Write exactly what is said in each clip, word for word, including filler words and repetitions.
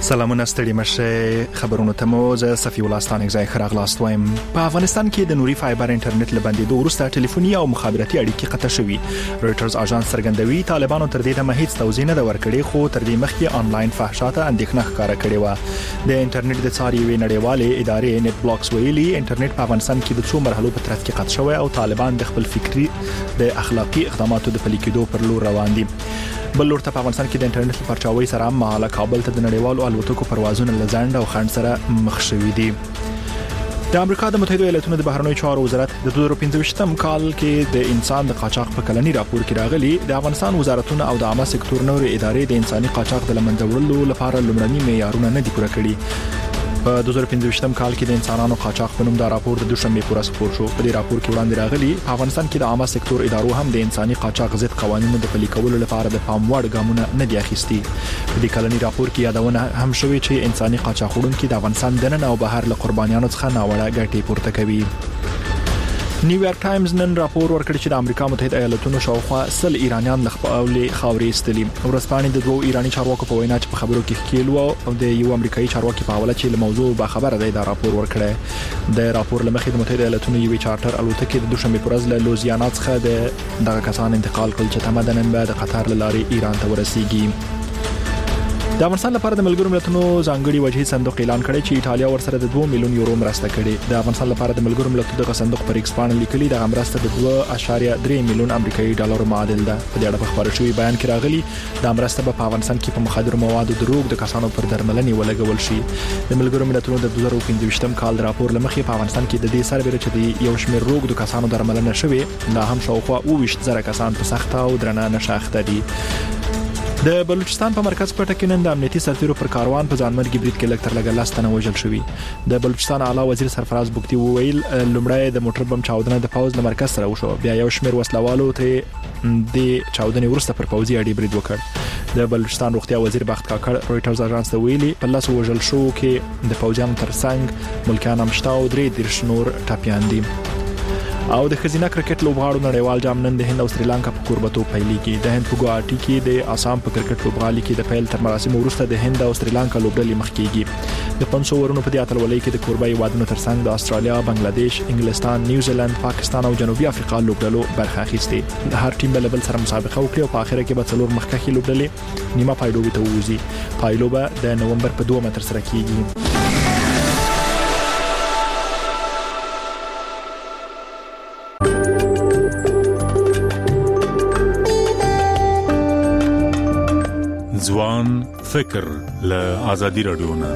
سلامونه ستړي مشه خبرونه ته مو زه صفي الله ستانک ځای خراغلاست وایم. په افغانستان کې د نوري فایبر انټرنیټ لبندې دوه وروسته ټلیفوني او مخابراتي اړیکې قطع شوې. رويټرز اژانس څرګندوي طالبانو تر دې دمه هیڅ توضیح نه ورکړي، خو تر دې مخکې انلاین فحشاته اندېښنه ښکاره کړې و. د انټرنیټ د څاري وی نړیوالې ادارې نت بلاکس ویلي انټرنیټ په افغانستان کې د څو مرحلو په ترڅ کې قطع شوی او طالبان د خپل فکری د اخلاقی اقداماتو د پلي کېدو پر لور روان دي. بل لور ته په افغانستان کې د انټرنیټ لپاره چاوي سره مهاله کابل ته د نړیوالو الوتکو پروازونه لزند او خنډ سره مخ شوي دي. د امریکا د متحده ایالاتونو د بهرنیو چارو وزارت د دوه زره پنځه کال کې د انسان د قاچاق په کلنی راپور کې راغلي د افغانستان وزارتونه او د عامه سکتور نوري ادارې د انساني قاچاق د لمنځه وړلو لپاره لومړني معیارونه نه دي پوره کړي. په دوه زره پنځه کال کې د انسانانو قاچاق په نوم دا راپور د دوشنبه پورا سپور شو. په دې راپور کې وړاندې راغلي په افغانستان کې د عامه سکتور ادارو هم د انساني قاچاق ضد قوانینو د پلي کولو لپاره د پام وړ ګامونه نه دي اخیستي. په دې کلنی راپور کې یادونه هم شوې چې انساني قاچاق وړونکي د افغانستان دننه او بهر له قربانیانو څخه ناوړه ګټې پورته کوي. نیویارک ټایمز نن راپور ورکړی چې د امریکا متحده ایالاتونو شاوخوا سل ایرانیان له خپل خاورې استلي. ورځپاڼې د دوه ایرانی چارواکو په وینا چې په خبرو کې ښکیل وو او د یو امریکایي چارواکي په حواله چې له موضوع با خبره دی دا راپور ورکړی. د راپور لمخې د متحده ایالاتونو یو چارټر الوتکې د دوشنبه پر ورځ له لوزیانا څخه د دغه کسان انتقال کړل چې تمدنن به د قطر لارې ایران ته ورسیږي. د افغانستان لپاره د ملګرو ملتونو ځانګړي وجهي صندوق اعلان کړی چې ایتالیا ورسره د دوه میلیون یورو مرسته کړي. د افغانستان لپاره د ملګرو ملتونو د صندوق پر ایکس باندې لیکلي د مرسته د دوه اشاریه درې میلیون امریکایي ډالر معادل ده. په دې اړه په خبرو شوی بیان کې راغلي د مرسته په افغانستان کې په مخدر موادو دروغ د کسانو پر درملنې ولګول شي. د ملګرو ملتونو د دوه زره پنځه کال راپور لمخې په افغانستان کې د دې سربېره چې د یو شمېر روغ د کسانو درملنه شوی لا هم شاوخوا اوه ویشت زره کسان په سخته او درنه نشه اخته دي. د بلوچستان په مرکز پټه کې نن د امنیتي سرتیرو پر کاروان په ځانمرګي برید کې لکټر لګا لاستنه وژل شوی. د بلوچستان اعلی وزیر سرفراز بوکتی وویل لومړی د موټر بم چاودنه د پوز د مرکز سره وشو، بیا یو شمېر وسلوالو ته د چاودنې ورسته پر پوزي اړې برید وکړ. د بلوچستان روغتیا وزیر بخت کاکړ رويټرز اژانس ته ویلي په لاس وژل شو کې د پوزیانو ترڅنګ ملکان امشتا او درې دیرش نور ټاپیان دي. او د خزینه کرکټ لوبغاړو نړیوال جام نن د هند او سریلانکا په کوربتو پیلېږي. د هند په ګوهاټي کې د آسام په کرکټ لوبغالي کې د پیل تر مراسمو وروسته د هند او سریلانکا لوبډلې مخ کېږي. د پنځو ورونو په دې اتلولۍ کې د کوربای وادونو ترڅنګ د استرالیا، بنگلاديش، انګلستان، نیوزیلند، پاکستان او جنوبي افریقا لوبډلو برخه اخیستې. د هر ټیم بل بل سره مسابقه وکړي او په اخر کې به څلور مخکښي لوبډلې نیمه پایلوبي ته ووځي. پایلوبه د نومبر په دوه متر سره کېږي. ځوان فکر له آزادي رادیو نه.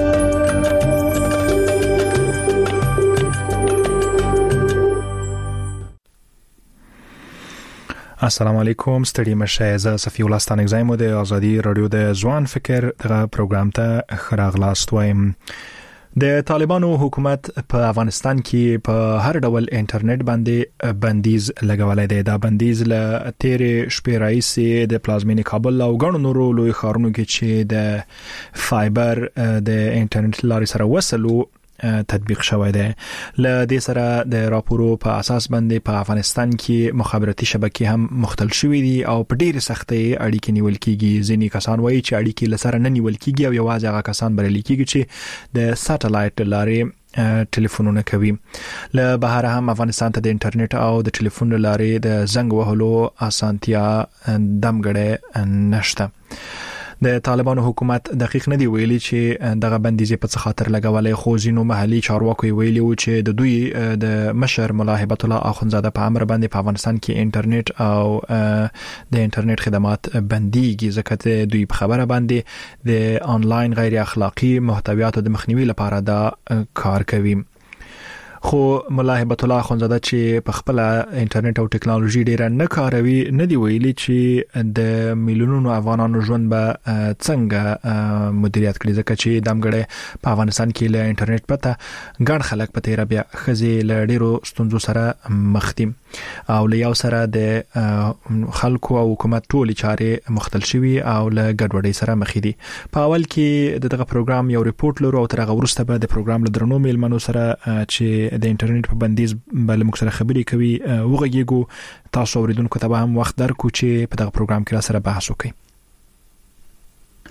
السلام علیکم ستړي مشه زه صفي الله ستانک زایم د آزادي رادیو د ځوان فکر دغه پروګرام ته خراغلاست وایم. د طالبانو حکومت په افغانستان کې په هر ډول انټرنیټ باندې بندیز لګولای دی. دا بندیز له تیرې شپې راځي د پلازمینې کابل او غړو نورو لوی ښارونو کې چې د فایبر د انټرنیټ لارې سره وصلو تطبیق شوی دی. ل دې سره د راپورو په اساس باندې په افغانستان کې مخابراتي شبکې هم مختل شوې دي او په ډېر سختۍ اړیکې نیول کیږي. ځینې کسان وایي چې اړیکې لسره نه نیول کیږي او یوازې هغه کسان بریالي کیږي چې د ساتلایت لارې ټلیفونونه کوي. له بهر هم افغانستان ته د انټرنیټ او د ټلیفون لارې د زنګ وهلو اسانتیا دمګړې نشته. د طالبانو حکومت دقیق نه دی ویلي چې دغه بندیزې په څه خاطر لګولای، خو ځینو محلي چارواکو ویلي و چې د دوی د مشر ملا هبت الله اخونزاده په امر باندې په افغانستان کې انټرنیټ او د انټرنیټ خدمات بنديږي ځکه دوی په خبره باندې د انلاین غیر اخلاقی محتویاتو د مخنیوي لپاره دا کار کوي. خو ملا هبت الله اخونزاده چې په خپل انټرنیټ او ټکنالوژي ډیره نه کاروي نه دی ویلي چې د میلیونونو افغانانو ژوند به څنګه مدیریت کړي ځکه چې دمګړې په افغانستان کې له انټرنیټ پته ګڼ خلک په تیر بیا خزي له ډیرو ستونزو سره مخ دي او له یو سره د خلکو او حکومت ټولې چارې مختل شوي او له ګډوډۍ سره مخ دي. په اول کې دغه پروګرام یو ریپورت لرو او تر هغه وروسته به د پروګرام له درنو میلمنو سره چې د انټرنیټ په بندیز بل موږ سره خبرې کوي وغږیږو. تاسو اوریدونکو ته به هم وخت درکو چې په دغه پروګرام کې را سره بحث وکړي.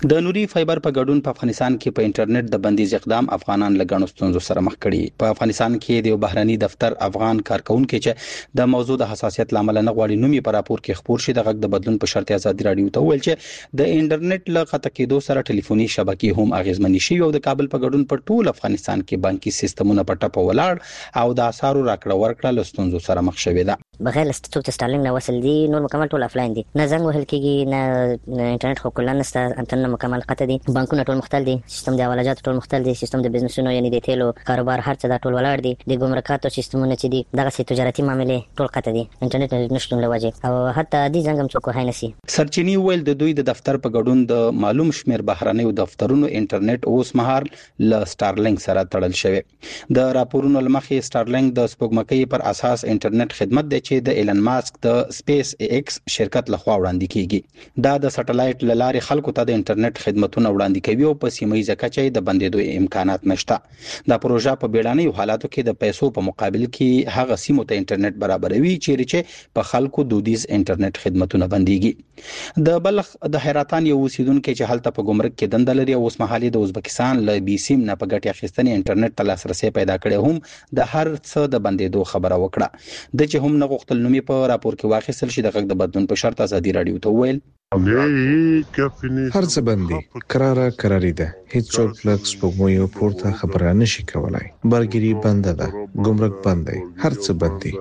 د نوري فایبر په ګډون په افغانستان کې په انټرنیټ د بندیز اقدام افغانان له غنو ستونزو سره مخ کړي. په افغانستان کې د بهرني دفتر افغان کارکونکو چې د موضوع د حساسیت لامل نه غواړي نومي پر راپور کې خبر شي د غږ د بدلون په شرط ازادي رادیو ته ویل چې د انټرنیټ له خطا کېدو سره ټلیفوني شبکې هم اغیزمنې شي او د کابل په ګډون په ټول افغانستان کې بانکي سیستمونه په ټاپه ولاړ او د اسارو راکړه ورکړه له ستونزو سره مخ شوې ده. بغیر ستوت سټارلینګ نه وصل دي نور مکمل ټول افلاین دي نه زنګ وهل کېږي نه انټرنیټ خو کولان نشته انټرنیټ مکمل قطع دي بانکونه ټول مختل دي سیستم د حوالجات ټول مختل دي سیستم د بزنسونو یعنی د تیلو کاروبار هر څه دا ټول ولاړ دي د ګمرکاتو سیستمونه چې دي دغه سي تجارتي معاملې ټول قطع دي انټرنیټ نشټون لوجه او حتی د زنګم څوک هاي نسی سرچینی ویل د دوی د دفتر په ګډون د معلوم شمیر بهرنۍ دفترونو انټرنیټ اوس مهال ل سټارلینګ سره تړل شوی د راپورونو لمخې سټارلینګ د سپوږمکۍ پر اساس انټرنیټ خدمت دی چې د ایلن ماسک د سپیس ایکس شرکت لخوا وړاندې کیږي دا د سټلایټ لارې خلکو ته د انټرنیټ خدماتونه وړاندې کوي او په سیمه ییزه کچه د بندیدو امکانات نشته. دا پروژه په بیړنیو حالاتو کې د پیسو په مقابل کې هغه سیمو ته انټرنیټ برابروي چې په خلکو دودیز انټرنیټ خدماتونه بنديږي. د بلخ د حیرتان یو اوسیدونکو چې حالت په ګمرک کې دند لري اوس مهالي د ازبکستان له بي سیم نه په ګټه اخیستنې انټرنیټ ته لاسرسي پیدا کړي هم د هر څه د بندیدو خبره وکړه. د چې هم نه غوښتل نومي په راپور کې واخیستل شي د غږ د بدلون په شرط ازادي رادیو ته ویل هر څه بندي قراره قراری ده هیڅ څوک لږ سپوږمۍ پورته خبره نشي کولای برګری بند ده ګمرک بند دی هر څه بندي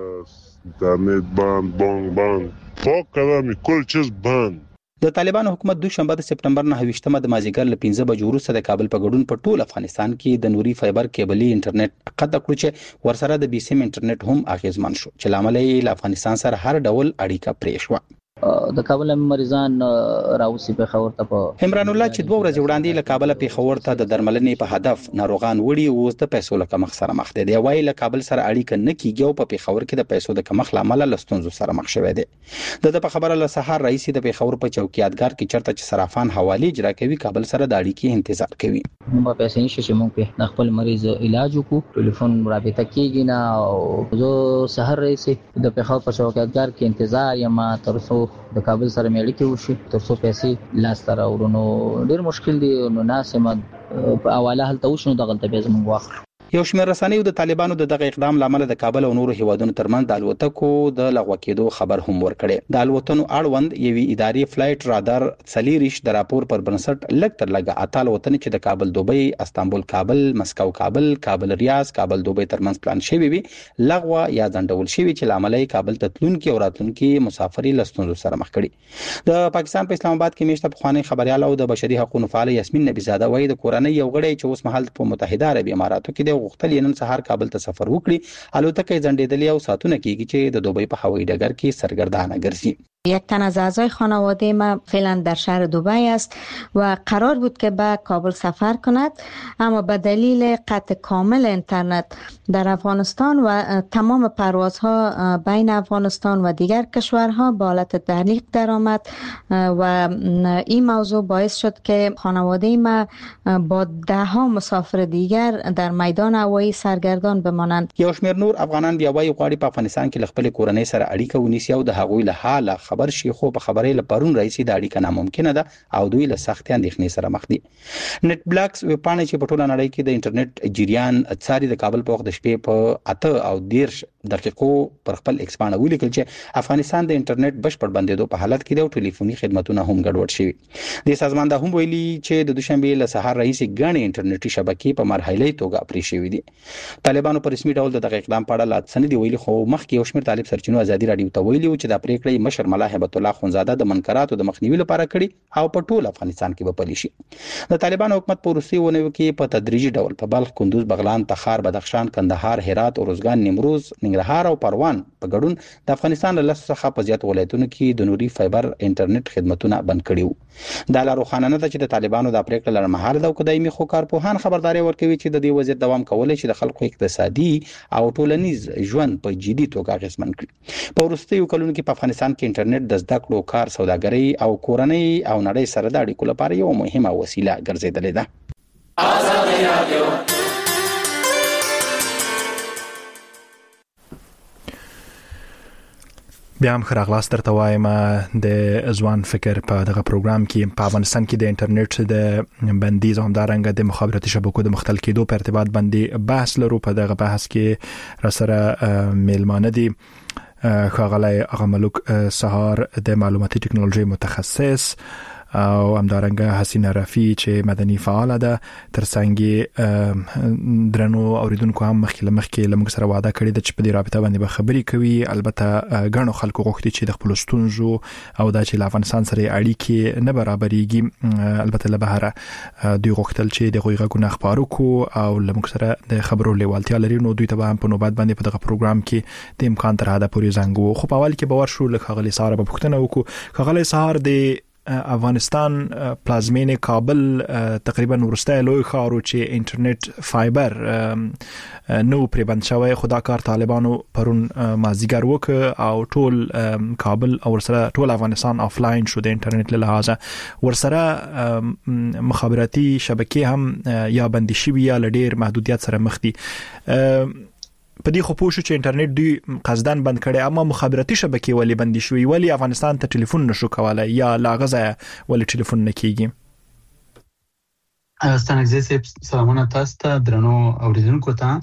انټرنیټ بند بانک بند فوق کلامي کل چیز بند. د طالبانو حکومت دوشنبه د سپتمبر نه ویشتمه د مازیګر ل پنځه بجو وروسته د کابل په ګډون په ټول افغانستان کې د نوري فایبر کیبلي انټرنیټ قطع کړو چې ورسره د بي سیم انټرنیټ هم اغیزمن شو چې لامل یې له افغانستان سره هر ډول اړیکه پرې شو. د کابل مریضان راوسی په خبر ته په عمران الله چې دوه ورځې وړاندې له کابل په خبر ته د درملنې په هدف ناروغان وړي او د پیسو له کمښت سره مخ دي. دی وایي له کابل سره اړیکه نه کیږي او په خبر کې د پیسو د کمښت لامل له ستونزو سره مخ شوی دی. د په خبره له سحر رئیس د خبر په چوکیدګار کې چرته چې صرافان حواله اجرا کوي کابل سره د اړیکې انتظار کوي. موږ پیسې نشو چې موږ په خپل مریض علاج وکړو ټلیفون رابطه کیږي نه او زه سحر رئیس د په خبر په چوکیدګار کې انتظار یم تر څو د کابل سره مېړی کې وشي تر څو پیسې لاس تر ورونو ډیر مشکل دي نو ناسمه په حواله هلته وشنو دغه ته به زموږ واخر. یو شمېر رسنیو د طالبانو د دغه اقدام لامل د کابل او نورو هیوادونو ترمنځ د الوتکو د لغوه کېدو خبر هم ورکړي. د الوتنو اړوند یوې اداري فلایټ رادار څلیریش د راپور پر بنسټ لږ تر لږه اته الوتنې چې د کابل دوبۍ استانبول کابل مسکو کابل کابل ریاض کابل دوبۍ ترمنځ پلان شوی وي لغوه یا ځنډول شوی چې لامل یې کابل ته تلونکي او راتلونکي مسافري لستونزو سره مخ کړي. د پاکستان په اسلام آباد کې میشته پخوانی خبريال او د بشري حقوقو فعال یاسمین نبی زاده وایي د کورنۍ یو غړی چې اوس مهال په متحده عربی اماراتو کې د غوښتل نن سهار کابل ته سفر وکړي الوتکه ځنډېدلې او ساتونه کیږي چې د دوبۍ په هوایي ډګر کې سرګردانه ګرځي. یک تن از اعضای خانواده ما فعلا در شهر دبی است و قرار بود که به کابل سفر کند اما به دلیل قطع کامل اینترنت در افغانستان و تمام پروازها بین افغانستان و دیگر کشورها به حالت تعلیق درآمد و این موضوع باعث شد که خانواده ما با ده ها مسافر دیگر در میدان هوایی سرگردان بمانند. یو شمېر نور افغانان بیا وايي غواړي په افغانستان کې خپل کورنۍ سره اړیکه ونیسي او د هغوی له حاله خبر شي خو په خبرې لپاره رئیسي د اړیکه ناممکنه ده او دوی له سخت اندېښنې سره مخ دي. نت بلاکس ویب پاڼه چې په ټوله نړۍ کې د انټرنیټ جریان څاري د کابل په وخت د شپې په اته او دیرش دقیقو پر خپل ایکس باندې ولیکل چې افغانستان د انټرنیټ بشپړ بندیدو په حالت کې د ټلیفوني خدماتونه هم ګډوډ شوي. د سازمان د هم ویلي چې د دوشنبه له سهار رئیس غاڼې انټرنیټي شبکې په مرحلي توګه پرې شوې دي. طالبانو په رسمي ډول دغه اقدام په اړه لا سند ویلي خو مخکې یو شمېر طالب سرچینو ازادي رادیو ته ویلي چې د پریکړې مشر ملا هبت الله خونزاده د منکراتو د مخنیوي لپاره کړي او په ټول افغانستان کې به پلي شي. د طالبانو حکومت په روسي ونیو کې په تدریجي ډول په بلخ کندوز بغلان تخار بدخشان کندهار هرات اورزګان نیمروز ننګرهار او پروان په ګډون د افغانستان له لس څخه په زیات ولایتونو کې د نوري فایبر انټرنیټ خدماتونه بند کړي وو. د لارښوونه نه ده چې د طالبانو د پریکړې لړمحاله او قدایمي خو کارپوهان خبرداري ورکوي چې د دې وضعیت دوام کولای شي د خلکو اقتصادي او ټولنیز ژوند په جدي توګه اغیزمن کړي. په وروستیو کلونو کې په افغانستان کې انټرنیټ د زده کړو کار سوداګري او کورنۍ او نړۍ سره د اړیکو لپاره یو مهمه وسیله ګرځېدلې ده. آزادي رادیو بیا هم خراغلاس درته وایم د ځوان فکر په دغه پروګرام کې په افغانستان کې د انټرنیټ د بندیز او همدارنګه د مخابراتي شبکو د مختل کېدو په ارتباط باندې بحث لرو. په دغه بحث کې را سره میلمانه دي ښاغلی اغاملوک سهار د معلوماتي ټکنالوژي متخصص او همدارنګه حسینه رفی چې مدني فعال ده، ترڅنګ درنو اوریدونکو هم مخکې لمخکې لمغ سره وعده کړې ده چې په دې رابطه باندې به خبرې کوي. البته غنو خلکو غوښتي چې د خپل ستونزو او د چې افغانستان سره اړیکې نه برابرېږي، البته له بهره دوی غوښتل چې د غوښه غونه خبرو کو او لمغ سره د خبرو لیوالتیا لري، نو دوی ته به هم په نوبت باندې په دغه پروګرام کې د امکان تر حده پورې زنګو. خو په اول کې باور شو لکه غلي سهار په پښتنه وکړو. خغلی سهار د افغانستان پلازمینه کابل تقریبا ورسته لوی خارو چې انټرنیټ فایبر نو پرې بند شوی، خدا کار طالبانو پرون مازیګر وک او ټول کابل او ورسره ټول افغانستان آفلاین شو د انټرنیټ له لحاظه، ورسره مخابراتي شبکې هم یا بندي شوی یا لډیر محدودیت سره مخ دي. په دې خو پوه شو چې انټرنیټ دوی قصدن بند کړي، اما مخابراتي شبکې ولې بندي شوې؟ ولې افغانستان ته ټلیفون نشو کولای یا لا غزا ولې ټلیفون نه کیږي؟ ستانګزې سلامونه تاسو ته درنو اوریدونکو ته.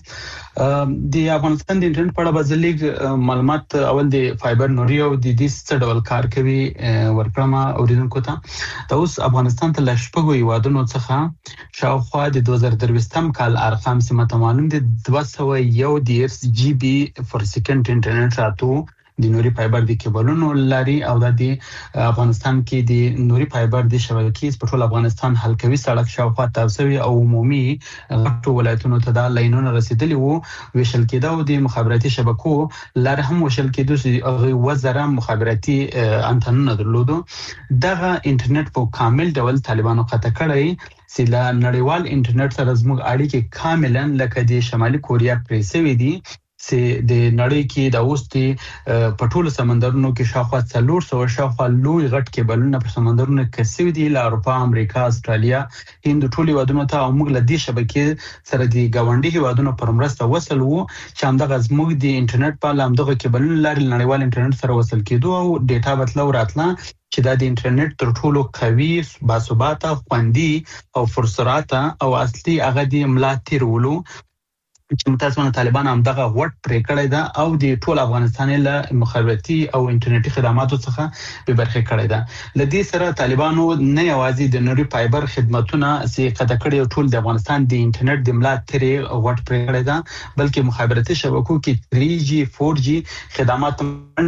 د افغانستان د انټرنیټ په اړه بزلیګ معلومات اول د فایبر نوري او د دې څه ډول کار کوي ورکړم اوریدونکو ته. دا اوس افغانستان ته لشپږو یوادونو څخه شاوخوا د دوه زره درویشتم کال ارقام سیمه معلوم دي دوه سوه یو دیرش جی بی پر سکند انټرنیټ راتو د نوري فایبر د کیبلونو لري او د افغانستان کې د نوري فایبر د شبکې په ټول افغانستان حلقوي سړک شاوخوا تاسوي او عمومي غټو ولایتونو ته د لاینونو رسیدلی وو ویشل کېده او د مخابراتي شبکو لر هم وشل کېدو چې وزره مخابراتي انټنونه درلودو. دغه انټرنیټ په کامل ډول طالبانو قطع کړی چې لا نړیوال انټرنیټ سره زموږ اړیکې کاملا لکه د شمالي کوریا پرې سوي دي چې د نړۍ کې د اوستي په ټولو سمندرونو کې شاوخوا څلور سوه شاوخوا لوی غټ کیبلونه په سمندرونو کې سوي دي له اروپا، امریکا، استرالیا، هند ټول هیوادونو ته، او موږ له دې شبکې سره د ګاونډي هیوادونو پر مرسته وصل وو چې همدغه زموږ د انټرنیټ په لامدغه کیبلونو لارې نړیوال انټرنیټ سره وصل کېدو او ډیټا بتلو راتله چې دا د انټرنیټ تر ټولو قوي، باثباته، خوندي او پرسرعته او اصلي هغه د ملا تیرولو چې متاسفانه طالبان هم دغه وټ پرې کړی ده او د ټول افغانستان له مخابراتي او انټرنیټي خدماتو څخه به برخه کړی ده. لدې سره طالبانو نه یوازې د نوري فایبر خدماتونه سي قطع کړی ټول د افغانستان د انټرنیټ د ملا تیرې وټ پرې کړی ده، بلکې مخابراتي شبکو کې تری جی فور جی خدمات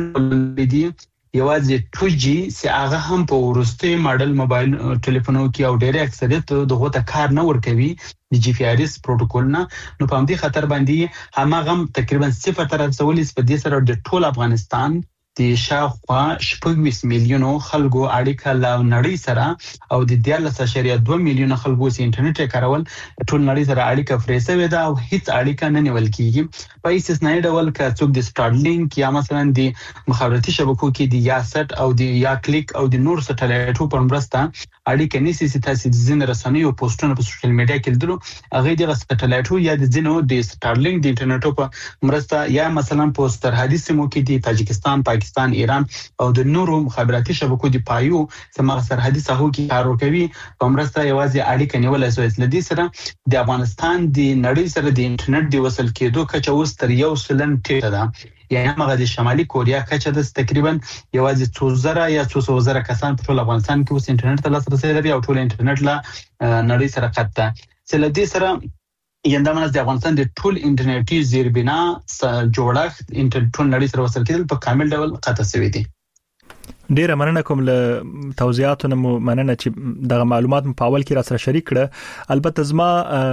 دي، یوازې ټو جی چې هغه هم په ورستي ماډل موبایل ټلیفونو کې او ډېر اکثریت دغه ته کار نه ورکوي د جی پی آر اس پروتوکول نه. نو په همدې خطر باندې همغه تقریبا صفر تر څولې په دې سره د ټول افغانستان د شاوخوا شپږ میلیونو خلکو اړیکه له نړۍ سره او د دیارلس اعشاریه دوه میلیونه خلکو سي انټرنیټ کارول ټول نړۍ سره اړیکه فرې سوې ده او هیڅ اړیکه نه نیول کیږي. په استثنایی ډول که څوک د سټارلینک یا مثلا د مخابراتي شبکو کې د یا سټ او د یا کلیک او د نور سټلایټو پر مرسته اړیکه نيسي چې تاسو د ځین رسنیو پوسټونه په سوشل میډیا کې لیدلو، هغه د سټلایټو یا د ځینو د سټارلینک د انټرنیټو په مرسته یا مثلا په سرحدي سیمو کې د تاجکستان، پاکستان، ایران او د نورو مخابراتي شبکو د پایو سمغه سرحدي ساحو کې کار کوي په مرسته یوازې اړیکه نیولای شوی. لدې سره د افغانستان د نړۍ سره د انټرنیټ د وصل کېدو کچه اوس تر یو سلن ټیټه ده، یعنی هغه د شمالي کوریا کچه د تقریبا یوازې څو زره یا څو سوه زره کسان په ټول افغانستان کې اوس انټرنیټ ته لاسرسي لري او ټول انټرنیټ له نړۍ سره قطع ده. لدې سره یندامنس د افغانستان د ټول انټرنیټي زیربنا جوړښت انټرنیټ ټول نړۍ سره وصل کېدل په کامل ډول قطع شوی دی. ډیره مننه کوم له توضیحاتونو مننه چې دغه معلومات په اول کې را سره شریک کړه. البته زما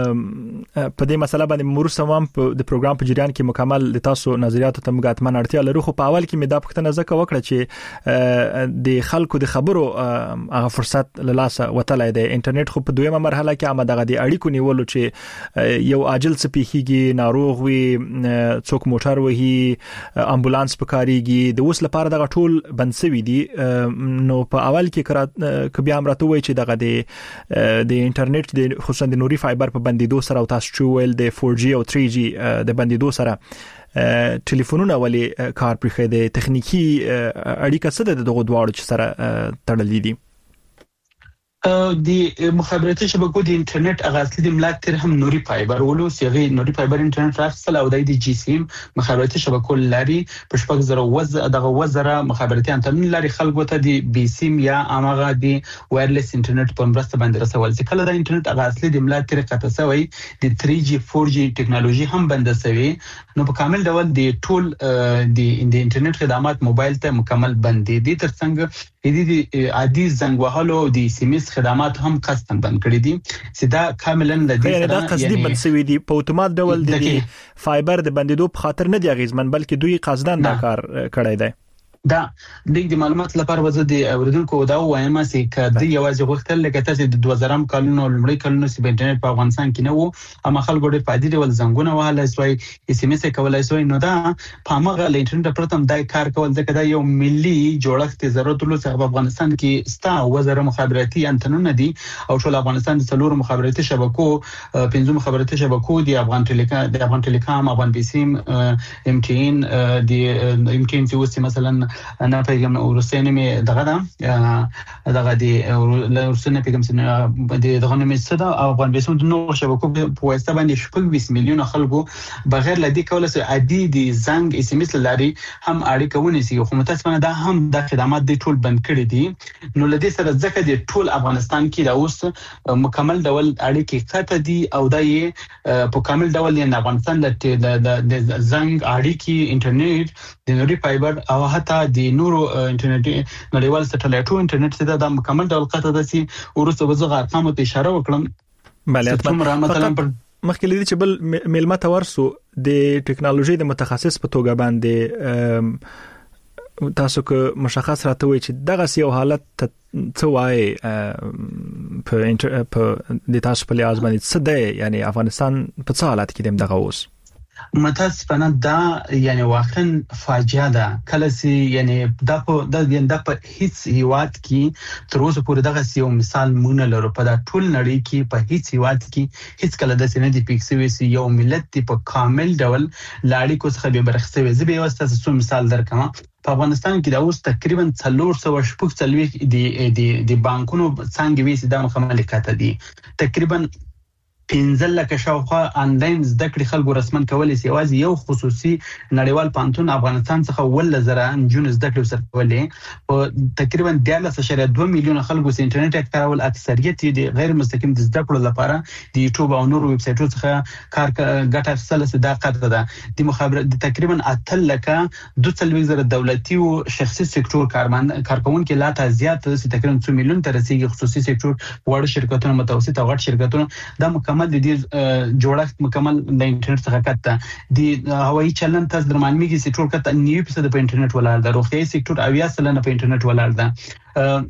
په دې مسله باندې مرسوم په د پروګرام په جریان کې مکمل د تاسو نظریاتو ته موږ اتمن اړتیا لرو، خو په اول کې مې دا پوښتنه زکه وکړه چې د خلکو د خبرو هغه فرصت له لاسه وتلای دی. انټرنیټ خو په دویمه مرحله کې هم دغه د اړیکو نیولو چې یو عاجل سپیخيږي، ناروغ وي، څوک موټر وهي، امبولانس پکاريږي، د اوس لپاره دغه ټول بنسوي دي. نو په اول کې ک بیا امرته وای چې دغه د د انټرنیټ د خصوصا د نوري فایبر په بندیدو سره او تاسو چې ویل د فور جی او تھری جی د بندیدو سره ټلیفونونه ولې کار پرې د تخنیکی اړیکه څه د دغه دواړو چې سره تړلې دي؟ د مخابراتي شبکو د انټرنیټ اغاثلي د ملاک تر هم نوري فایبر ولو سیغي نوري فایبر انټرنیټ راخصل او د جی سیم مخابراتي شبکو لري په شپږ زره وز دغه وزره مخابراتي انټرنیټ لري خلکو ته د بي سیم یا امغه د وایرلس انټرنیټ په مرسته باندې رسول چې کله د انټرنیټ اغاثلي د ملاک تر قطه سوی د تhree G four G ټکنالوژي هم بند سوی نو په کامل ډول د ټول د انټرنیټ خدمات موبایل ته مکمل بند دي ترڅنګ د عادي زنګ وهلو د سیمس خدمات هم قصدن بند کړی دي سیدا کاملا د دې سره دا قصدي بند سوي دي په اتومات ډول د فایبر د بندیدو په خاطر نه دی غیزمن بلکې دوی قصدن دا کار کړی دی. دا د معلومات لپاره وزه د اوریدونکو دا وایم چې کدی یوازې غوښتل لکه تاسو د دوه زره کلونو لمړی کلونو چې انټرنیټ په افغانستان کې نه وو اما خلکو ډېر پادې ډول زنګونه وهله سوی اس ام اس کولای سوی نو دا په هغه انټرنیټ پرتم دای کار کول ځکه دا یو ملي جوړښت ضرورت له څخه افغانستان کې ستا وزاره مخابراتي انټنونه دي او ټول افغانستان د څلور مخابراتي شبکو پنځه مخابراتي شبکو د افغان ټلیکام د افغان ټلیکام افغان بیسیم ام ټي ان د ام ټي ان چې وسی مثلا انا پیغام ورسېنه می دغه دا دغه دی ورسېنه پیغام سن د دغه نوم صدا افغان بیسم د نو شبکو په واسطه باندې شپږ بیس میلیون خلکو بغیر لدی کوله سو عادي دي زنګ اس ام اس لري هم اړیکه ونیسي خو متاسفانه دا هم د خدمات د ټول بند کړی دي نو لدی سره ځکه د ټول افغانستان کې دا اوس مکمل ډول اړیکې خاطه دي او دا یې په کامل ډول د افغانستان د زنګ اړیکې انټرنیټ د نوري فایبر او حتی د نورو انټرنیټ نړیوال سټلایټو انټرنیټ څخه د مکمل ډول قطه دسي ورسته وزغه ارقام ته اشاره وکړم. بله مثلا مخکې لري چې بل ملمت ورسو د ټکنالوژي د متخصص په توګه باندې تاسو که مشخص راته وي چې دغه یو حالت څه وایي په په د تاسو په لحاظ باندې څه دی یعنی افغانستان په څه حالت کې دی دغه اوس؟ متاسفانه دا یعنی واقعا فاجعه ده کله سي یعنی دا په د د په هیڅ هیواد کې تر اوسه پورې دغه یو مثال مونږ لرو په دا ټول نړۍ کې په هیڅ هیواد کې هیڅ کله د سینې دی پیکسوي سي یو ملت په کامل ډول لاړې کو څخه به برخصوي زه به واسطه څه مثال درکم. په افغانستان کې دا اوس تقریبا څلور سوه شپږ څلوېښت دی دی د بانکونو څنګه وی سي د مخمل کاته دي تقریبا پنځه لکه شاوخوا انلاین زده کړې خلکو رسمن کولای شي یوازې یو خصوصي نړیوال پانتون افغانستان څخه ول زره جون زده کړې سره کولې او تقریبا دیارلس اشاریه دوه میلیون خلکو سي انټرنیټ کارول اکثریت د غیر مستقیم د زده کړو لپاره د یوټیوب او نورو ویب سایټونو څخه کار ګټه اخیستل صداقت ده د مخابرات د تقریبا اته لکه دوه څلوېښت زره دولتي او شخصي سکتور کارمند کارکونکو لا ته زیات سي تقریبا څو میلیون تر رسیدي خصوصي سکتور وړ شرکتونو متوسط او غټ شرکتونو د مکمل د دې جوړښت مکمل د انټرنیټ څخه کته د هوایي چلن تاسو درمانميږي سکتور کته نیو فیصد په انټرنیټ ولاړ ده روغتيایي سکتور اویا سلنه په انټرنیټ ولاړ ده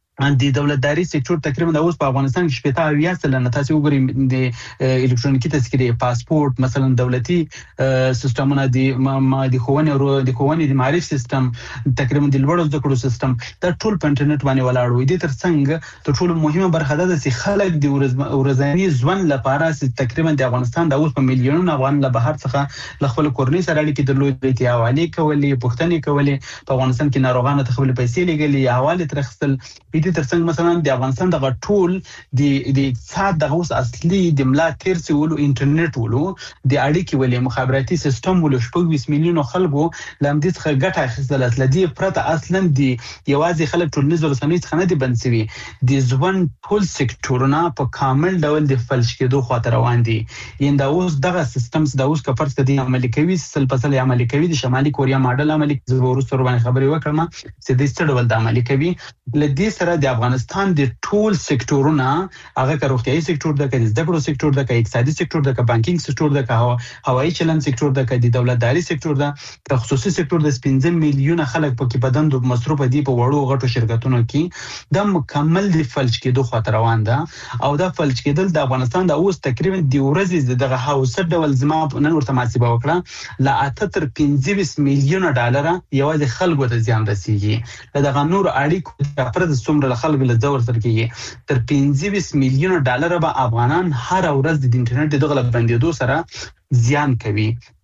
د دولتداري سکتور تقریبا د اوس په افغانستان کې شپږ اویا سلنه تاسو وګورئ د الکترونیکي تذکرې پاسپورت مثلا دولتي سیستمونه د ما د خوونې او د خوونې د معرفت سیستم تقریبا د لوړو زده کړو سیستم دا ټول په انټرنیټ باندې ولاړ وي د ترڅنګ ته ټول مهمه برخه ده چې خلک د ورځنی ژوند لپاره تقریبا د افغانستان د اوس په میلیونونو افغان له بهر څخه خپل کورنۍ سره اړیکې درلودې دي حواله کولې پښتنې کولې په افغانستان کې ناروغانو ته خپل پیسې لګلې حواله ترخصل دې ترڅنګ مثلا د افغانستان د ټول د د اقتصاد د اوس اصلي د ملا تیر سی ولو انټرنیټ ولو د اړیکې ولې مخابراتي سیستم ولو شپږ بیس میلیون خلکو لامدې څخه ګټه اخیستل اصل دي پرته اصلا د یوازې خلک ټولنیز رسنۍ څخه نه دي بنسوي د ځوان ټول سکتورونه په کامل ډول د فلج کېدو خاطر روان دي یند اوس دغه سیستم د اوس کفر څخه د عملي کوي سل پسل عملي کوي د شمالي کوریا ماډل عملي کوي ورسره باندې خبرې وکړم چې د ستړول د عملي کوي لدې سره د افغانستان د ټول سکتورونه هغه کروغتیایي سکتور د کډ زده کړو سکتور د کډ اقتصادي سکتور د کډ بانکینګ سکتور د کډ هوایي چلن سکتور د کډ دولتداري سکتور د کډ خصوصي سکتور د پنځه میلیون خلک پکې بدن د مصروف دي په وړو غټو شرکتونو کې د مکمل د فلج کېدو خاطر روان ده او د فلج کېدل د افغانستان د اوس تقریبا د ورځې دغه هاوسر ډول زما نن ورته محاسبه وکړه لا اته تر پنځه میلیون ډالر یوازې خلکو ته زیان رسیږي دغه نور اړیکو پر د څومره خلک له زور سره کېږي تر پنځه میلیون ډالر به افغانان هر ورځ د انټرنیټ دغه بندیدو سره زیان کوي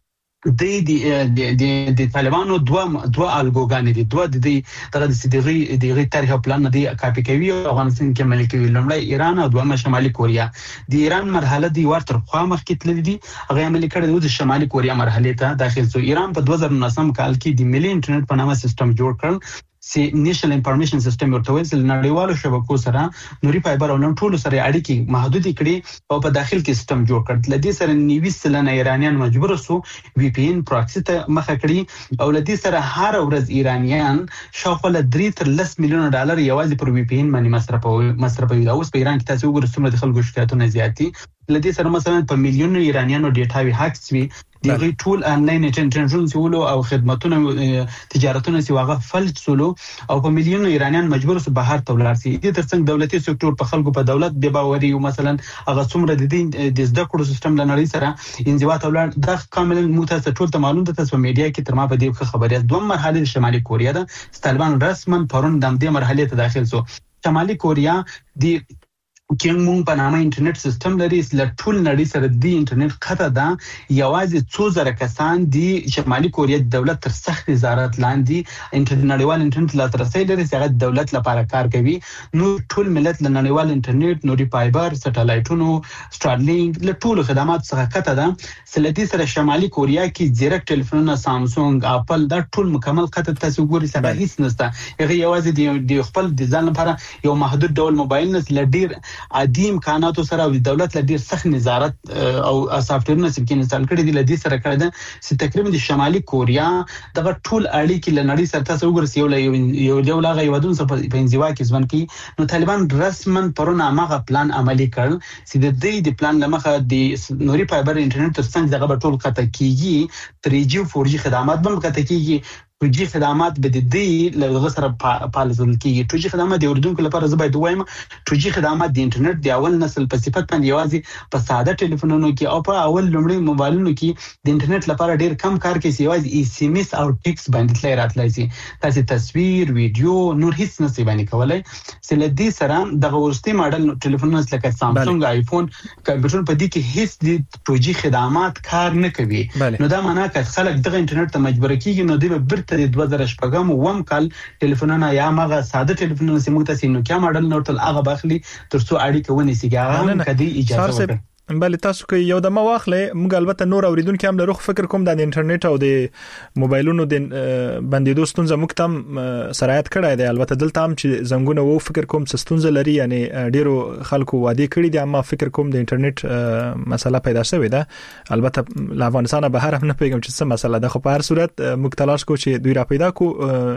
د د د طالبانو دوه دوه الګوګان دي دوه د دغه د سیدغي دغه طرح پلان دی کاپی کوي افغانستان کې ملي کوي لومړی ایران او دوه شمالي کوریا د ایران مرحله دی ورتر خو مخ کې تللی دي هغه عملي کړی د شمالي کوریا مرحله ته داخل شو ایران په دوه هزار و نه کال کې د ملي انټرنیټ په نامه سیستم جوړ کړ سی نیشنل انفارمیشن سیستم ورته ویل نړیوالو شبکو سره نوري فایبر او نن ټول سره اړیکې محدود کړي او په داخل کې سیستم جوړ کړ لدې سره نیوي سلنه ایرانیان مجبور سو وی پی ان پراکسی ته مخه کړي او لدې سره هر ورځ ایرانیان شاوخوا درې تر لس میلیون ډالر یوازې پر وی پی ان باندې مصرفوي مصرفوي دا اوس په ایران کې تاسو وګورئ څومره د خلکو شکایتونه زیاتی لدې سره مثلا په میلیون ایرانیانو ډیټاوي هاکس وی دغه ټول انلاین انټرنیټ سولو او خدماتونه تجارتونه سی واغه فلج سولو او په میلیون ایرانیان مجبور سو بهر ته ولاړ سي د ترڅنګ دولتي سکتور په خلکو په دولت به باوري او مثلا هغه څومره د دې د زده کړو سیستم لنړی سره انزوا ته ولاړ د کامل متاسف ټول ته معلوم ده تاسو میډیا کې تر ما په دې خبرې دوه مرحله شمالي کوریا ده طالبان رسمن پرون د دې مرحله ته داخل سو شمالي کوریا د کینګ مونږ په نامه انټرنیټ سیستم لري چې ټول نړۍ سره د انټرنیټ خطه ده یوازې څو زره کسان دي شمالي کوریا د دولت تر سخت نظارت لاندې انټرنیټ نړیوال انټرنیټ لاسرسي لري چې هغه دولت لپاره کار کوي نو ټول ملت له نړیوال انټرنیټ نوري فایبر سټلایټونو سټارلینک له ټول خدمات څخه خطه ده سلدي سره شمالي کوریا کې ډایرکټ ټلیفونونه سامسونګ اپل دا ټول مکمل خطه تاسو ګوري سره هیڅ نشته هغه یوازې د خپل ډیزاین لپاره یو محدود ډول موبایل نه لډیر عادي امکاناتو سره د دولت لدی سخت نظارت او سافټویرونه چې کې انسټال کړي دي لدی سره کړی ده چې تقریبا د شمالي کوریا دغه ټول اړیکې لنړی سره تاسو وګورئ یو یو یو لاغه یودون په انزوا کې ځوان کې نو طالبان رسمن پرونه هغه پلان عملی کړ چې د دې د پلان لمخه د نوري فایبر انټرنیټ ترڅنګ دغه ټول خطه کیږي تری جی او فور جی خدمات هم خطه کیږي ټو جی خدمات به د دې لږه سره پالزل کیږي ټو جی خدمات د اوردونکو لپاره زه باید وایم ټو جی خدمات د انټرنیټ د اول نسل په صفت باندې یوازې په ساده ټلیفونونو کې او په اول لومړي موبایلونو کې د انټرنیټ لپاره ډیر کم کار کوي یوازې ایس ایم اس او ټیکس باندې تلای راتلای شي تاسو تصویر ویډیو نور هیڅ نشئ باندې کولای چې دې سره د ورستي ماډل ټلیفونونو لکه سامسونګ آیفون کمپیوټر په دې کې هیڅ د ټو جی خدمات کار نه کوي نو دا معنی چې خلک دغه انټرنیټ ته مجبور کیږي نو دوی به د دوه زره شپږم وم کال ټلیفونونه یا مغه ساده ټلیفونونه سیمه ته سینو کیا ماډل نورتل هغه باخلي ترڅو اړیکه ونیسي هغه کدي اجازه ورکړي بل تاسو کې یو د مواخله موږ البته نور اوریدونکو هم له روخ فکر کوم د انټرنیټ او د موبایلونو د باندې دوستون زموږ تم سرایت کړای دی البته دلته هم چې زنګونه وو فکر کوم سستونز لري یعنی ډیرو خلکو وادي کړی دي اما فکر کوم د انټرنیټ مسله پیدا شوې ده البته له افغانستانه بهر هم نه پیغام چې څه مسله ده خو په هر صورت موږ تلاش کو چې دوی را پیدا کو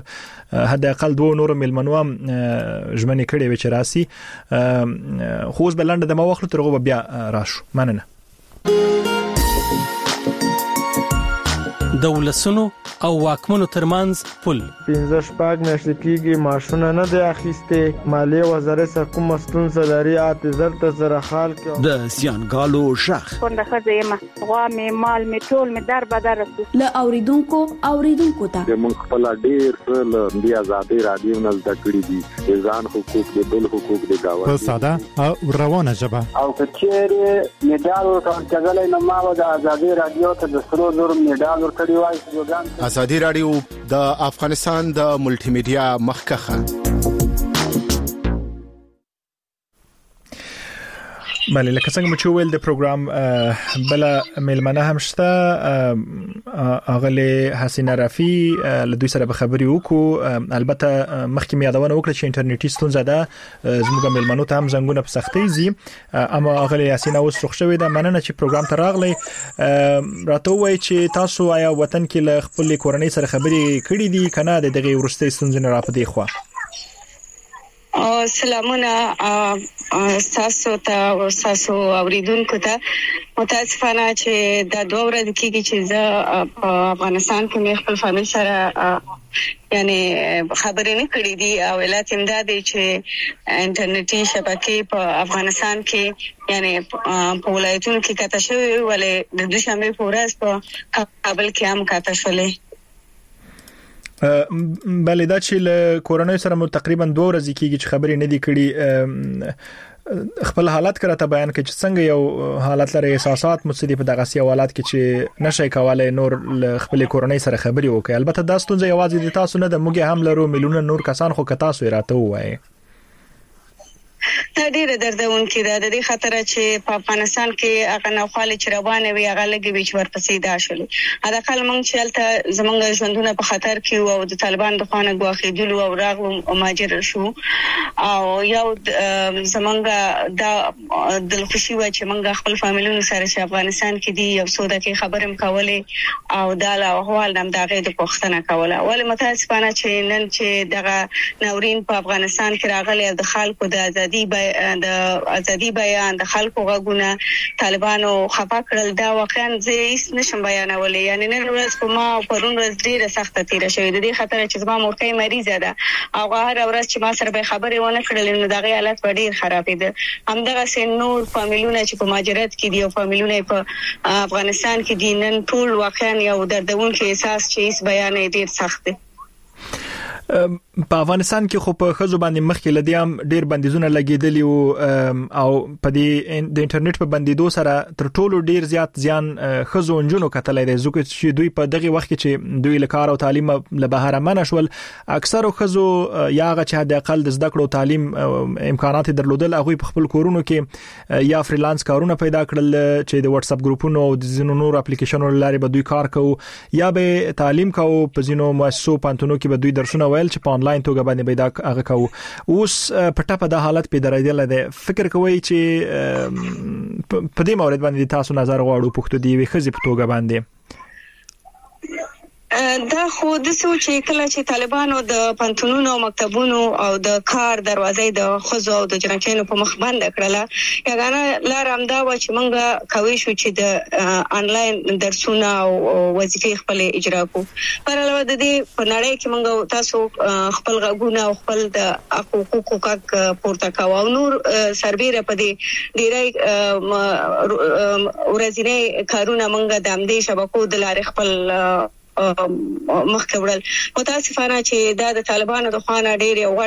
حد اقل دوه نور ملمنو هم ژمنې کړي و چې راسي خو اوس بلند د مواخله ترغه بیا راشو مننه د ولسونو او واکمنو ترمنځ پل پنځه شپږ میاشتې کېږي معاشونه نه دی اخیسته مالیه وزارت سره کوم ستونزه لري اعتذار ته سره حال کې د سیانګالو شخ څنګه خځه ما غوا می مال می ټول می در بدر له اوریدونکو اوریدونکو ته د مونږ خپل ډیر څه د آزادي رادیو نه زده کړی دي ځان حقوق د بل حقوق د گاوند په ساده او روانه ژبه او کچېره میډال ورکړل کېدل نو ما د آزادي رادیو ته د سرو زر میډال ورکړی وای سلوګان آزادي رادیو د افغانستان د ملټي میډیا مخکخه بله لکه څنګه چې ویل د پروګرام بل ملمنه هم شته اغله حسینه رفی له دوی سره به خبري وکړو البته مخکې یادونه وکړه چې انټرنیټي ستونزه ده زموږ ملمنو ته هم زنګونه په سختۍ زی اما اغله حسینه اوس رخ شوې ده مننه چې پروګرام ته راغلی راته وای چې تاسو آیا وطن کې له خپل کورنۍ سره خبري کړې دي کنه د دغه ورستۍ ستونزې نه را پدې خو سلامونه تاسو ته او تاسو اوریدونکو ته متاسفانه چې دا دوه ورځې کېږي چې زه په افغانستان کې مې خپل فامیل سره یعنی خبرې نه کړې دي او علت امداد چې انټرنیټي شبکې په افغانستان کې یعنی په ولایتونو کې کاته شوی ولې د دوشنبه په ورځ په کابل کې هم کاته شولې بلې دا چې له کورونای سره مو تقریبا دوه ورځې کېږي چې خبرې نه دي کړې خپل حالت کړه بیان کې چې څنګه یو حالت لري احساسات مصدي په دغه سیوالات کې چې نشي کولای نور خپل کورنۍ سره خبري وکړي. البته دا ستونزه یوازې د تاسو نه د موږ هم لرو ملیونه نور کسان خو کتا سو راته وایي. دا ډیره دردونکې ده د دې خاطر چې په افغانستان کې هغه نوخاله چې روانه وي هغه لګي وي چې ورپسې دا شولې ادا کله مونږ چې الته زمونږ ژوندونه په خطر کې او د طالبان د خوانه غواخېدلو او راغلو او ماجر شو او یو زمونږ دا د خوشي و چې مونږ خپل فامیلونو سره چې افغانستان کې دي یو سودا کې خبرم کولې او دا له احوال نم دغه د پښتنه کوله ولې متاسفانه چې نن چې دغه ناورین په افغانستان کې راغلی د خلکو د ازادي د ازادي بیان د خلکو غوونه طالبانو خفا کړل دا واقعا زه هیڅ نشم بیانولای. یعنی نن ورځ کومه پرون ورځ ډیره سخته تیر شوې د دې خاطر چې زما مورکې مریضه ده او هر ورځ چې ما سره به خبرې ونه کړل نو دغه حالت ډیر خراب دي. همدغه سین نور فامیلونه چې په ماجرات کې دي او فامیلونه په افغانستان کې دي نن ټول واقعا یو دردونکې احساس چې هیڅ بیان ډیر سخت دی. په افغانستان کې خو په خزو باندې مخکې لدی هم ډیر بندیزونه لګیدلی او په دې د انټرنیټ په بندیدو سره تر ټولو ډیر زیات زیان خزو انجونو کتلای دی ځکه چې دوی په دغه وخت کې چې دوی له کار او تعلیم له بهر منع شول اکثر خزو یا هغه چې د اقل د زده کړو تعلیم امکانات درلودل هغه په خپل کورونو کې یا فریلانس کارونه پیدا کړل چې د واتس اپ ګروپونو او د زینو نور اپلیکیشنونو لاري به دوی کار کوي یا به تعلیم کوي په زینو مؤسسو پانتونو کې به دوی درسونه ویل چې په انلاین توګه باندې پیدا هغه کوي اوس په ټاپه د حالت په درېدل دی. فکر کوي چې په دې مورید باندې تاسو نظر غواړو پښتو دی وي خزي په توګه باندې دا خو د سوچ کله چې طالبانو د پنتونونو او مکتبونو او د کار دروازې د خزو او د جنکینو په مخ بند کړله یګانه لار امدا و چې مونږه کوي شو چې د انلاین درسونه او وظیفې خپل اجرا کو پر علاوه د دې په نړۍ کې مونږ تاسو خپل غوونه او خپل د حقوقو حقوق پورته کوو او نور سربېره په دې ډیری ورځنی کارونه مونږ د امدې شبکو د لارې خپل مخکې وړل. متاسفانه چې دا د طالبانو د خوانه ډېر یو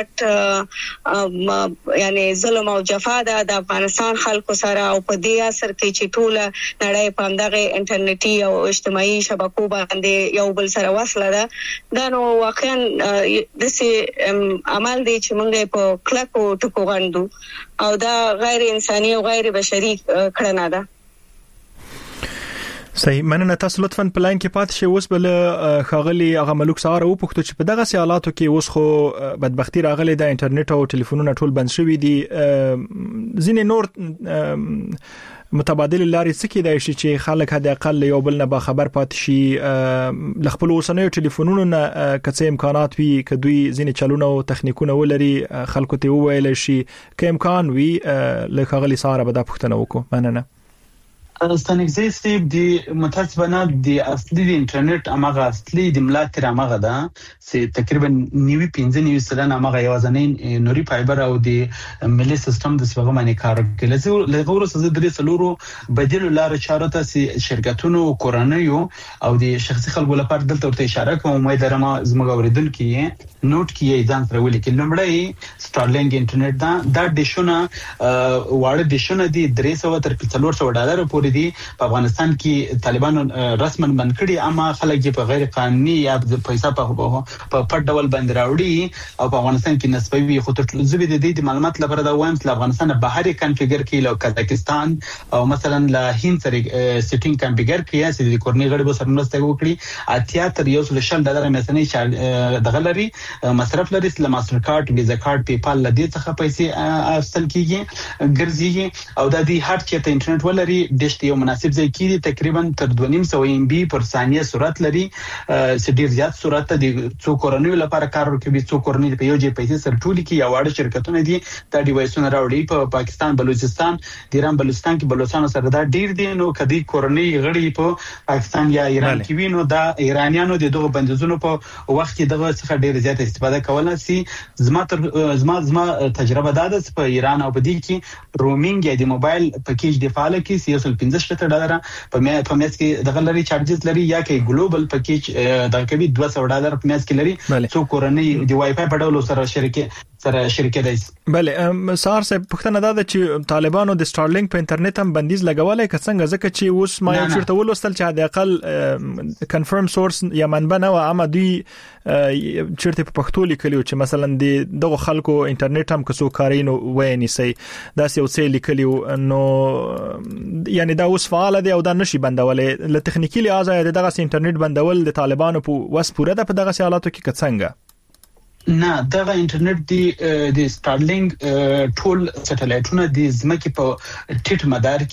غټ یعنی ظلم او جفا ده د افغانستان خلکو سره او په دې اثر کې چې ټول نړۍ په همدغه انټرنیټي او اجتماعي شبکو باندې یو بل سره وصله ده دا نو واقعا د سي عمل دی چې موږ په کلکو ټکو غندو او دا غیر انساني او غیر بشري کړنه ده. صحیح مننه تاسو لطفا په لاین کې پات شئ اوس بل خاغلی هغه ملک ساره او پښتو چې په دغه سیالاتو کې اوس خو بدبختی راغلي د انټرنیټ او ټلیفونونو ټول بند شوي دي ځینې نور متبادل لاري څه کې دی چې خلک هدا اقل یو بل نه با خبر پات شي ل خپل وسنیو ټلیفونونو نه کڅ امکانات وي کدوې ځینې چلونه او تخنیکونه ولري خلکو ته وویل شي که امکان وي ل خاغلی ساره به د پښتنه وکړو. مننه ستنګزي سیب دی متاسفانه دی اصلي دی انټرنیټ امغه اصلي د ملت تر امغه ده چې تقریبا نیوي پنځه نیوي سلنه امغه یوازنۍ نوري فایبر او دی ملي سیستم د سبغه باندې کار کوي لږ ورسره د درې سلورو بدیل لار چارته سي شرکتونو کورانیو او دی شخصي خلکو لپاره دلته ورته اشاره کوم مې درما زموږ اوریدل کیه نوٹ کیه ځان سره ولې کې لمړی سټارلینګ انټرنیټ دا دا ډیشونه واړه ډیشونه دی درې سوه تر څلور سوه ډالر پورې دي په افغانستان کې طالبانو رسمن بند کړي اما خلک یې په غیر قانوني یا پیسې په په پټ ډول بند راوړي او په افغانستان کې نسبوي خو تر زبې د دې معلومات لپاره دا وایم چې افغانستان بهري کنفیګر کړي لو کازاکستان او مثلا لا هند سره سیټینګ کنفیګر کړي چې د کورنۍ غړي به سره مرسته وکړي اتیا تر یو سل شل ډالر مثلا دغه لري مصرف لري سل ماستر کارت ویزا کارت پیپال لدی څخه پیسې اصل کیږي ګرځي او د دې هر چیرته انټرنیټ ولري ډیش یو مناسب ځای کې تقریبا تر دوه نیم سو ام بي پر ثانیه سرعت لري چې ډیر زیات سرعت د څو کورنیو لپاره کار کوي څو کورنۍ په یو ځای پیسې سره ټولي کې یو اړ شرکتونه دي دا ډیوایسونه راوړي په پاکستان بلوچستان د ایران بلوچستان کې بلوچستان سره دا ډیر دي نو کدي کورنۍ غړي په پاکستان یا ایران کې وینو دا ایرانیانو د دغه بندیزونو په وخت کې دغه څخه ډیر زیات استفاده کوله سي زما تر زما زما تجربه دا ده په ایران او په دې کې رومینګ یا د موبایل پکیج د فعال کې سیاسل پنځه شپږ ډالر په مې په مېس کې دغه لري چارجز لري یا کې ګلوبل پکیج د کوي دوه سوه ډالر په مېس کې لري څو کورنۍ دی وای فای په ډول سره شریکي سره شریکېدای شي. بله سار صاحب پښتنه دا چې طالبانو د سټارلینک په انټرنیټ هم بندیز لګولای ک څنګه ځکه چې اوس ما یو چیرته ولوستل چې د اقل کنفرم سورس یا منبع نه و اما دوی چیرته په پښتو لیکلیو چې مثلا د دغه خلکو انټرنیټ هم کسو کارینو ویني سي دا یو څه لیکلیو نو یعنی دا اوس فعال دی او دا نشي بندولای له تخنیکی لحاظ دغه انټرنیټ بندول د طالبانو په وس پوره ده په دغه حالاتو کې څنګه؟ نه دغه انټرنیټ دی د سټارلینګ ټول سټلایټونه د زمکه په ټیټ مدار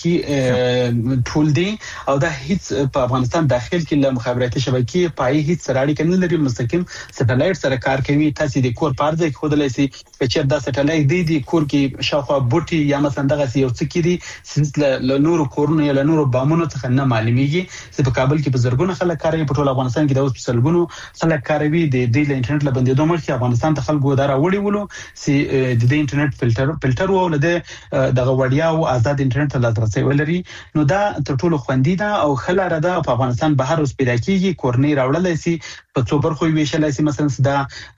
کې ټول دي او دا هیڅ په افغانستان داخل کې له مخابراتي شبکې پای هیڅ سره اړیکه نه لري. مستقیم سټلایټ سره کار کوي. تاسو د کور پارځه کې خودلای شي چې دا سټلایټ دی د کور کې شاوخوا بوټي یا مثلا دغه یو څه کې دي له نورو کورونو یا له نورو بامونو څخه نه معلومیږي. چې په کابل کې په زرګونو خلک کاروي، په ټول افغانستان کې د اوس په سلګونو خلک کاروي. د دې انټرنیټ له بندیدو مخکې افغانستان ته خلکو دا راوړي ولو چې د دې انټرنیټ فلټر فلټر وو له دغه وړیا او آزاد انټرنیټ ته لاسرسي ولري. نو دا تر ټولو خوندي ده او خلاره ده. په افغانستان بهر اوس پیدا کیږي کورنۍ راوړل شي په څو برخو ویشل شي. مثلا دا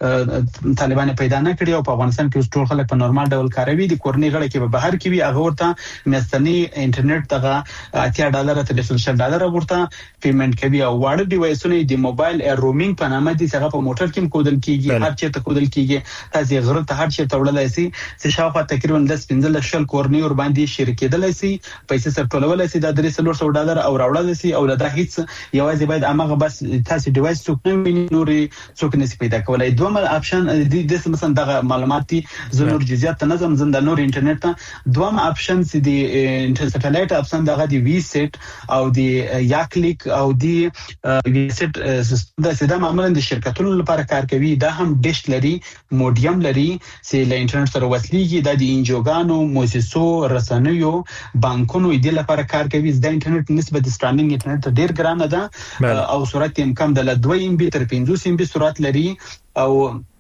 طالبان پیدا نه کړی او په افغانستان کې ټول خلک په نورمال ډول کاروي. د کورنۍ غړي کې به بهر کې وي هغه ورته میاشتنی انټرنیټ دغه اتیا ډالر ته د شل ډالر ورته پیمنٹ کوي او واړه ډیوایسونه د موبایل رومینګ په نامه دي څنګه په موټر کې کودل کیږي هر چیرته کودل کیږي. تاسو غره ته هر چیرته وړلای شي چې شاوخوا تقریبا د پنځه شل کورنۍ ور باندې شریکېدل شي پیسې سره ټولول شي د درې سلور ډالر او راوړل شي او دا هیڅ یوازې باید امغه بس تاسو ډیوایس څوک نه ویني نوري څوک نشي پیدا کولای. دومره اپشن د مثلا دغه معلوماتي زنور جزئیات نظم زنده نور انټرنیټ ته دوم اپشن چې د انټرنیټ سټلایټ اپشن دغه دی وی سیټ او دی یا کلیک او دی وی سیټ سیستم دا ساده معمولا د شرکتونو لپاره کار کوي. دا هم ډیش لري موډیم لري چې له انټرنیټ سره وصلېږي. د انجوګانو موسسو رسنیو بانکونو د لپاره کار کوي. د انټرنیټ نسبت د سټارلینګ انټرنیټ ډیر ګران ده او سرعت یې کم ده له دوه ام بي تر پنځوس ام بي سرعت لري او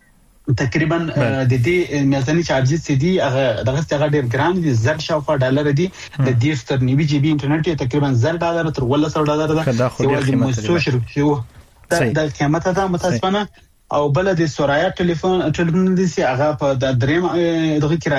تقریبا د دې میزاني چارجز دي هغه دغه څنګه ډیر ګران دي. زر شاوخوا ډالر دي. د دې تر نوي جی بي انټرنیټ تقریبا زر ډالر تر ولس ډالر ده. یو د موسسو شرکتو د قیمت ده متاسفانه او بل د سورایا ټلیفون ټلیفون د سي هغه په د دریم دغه کې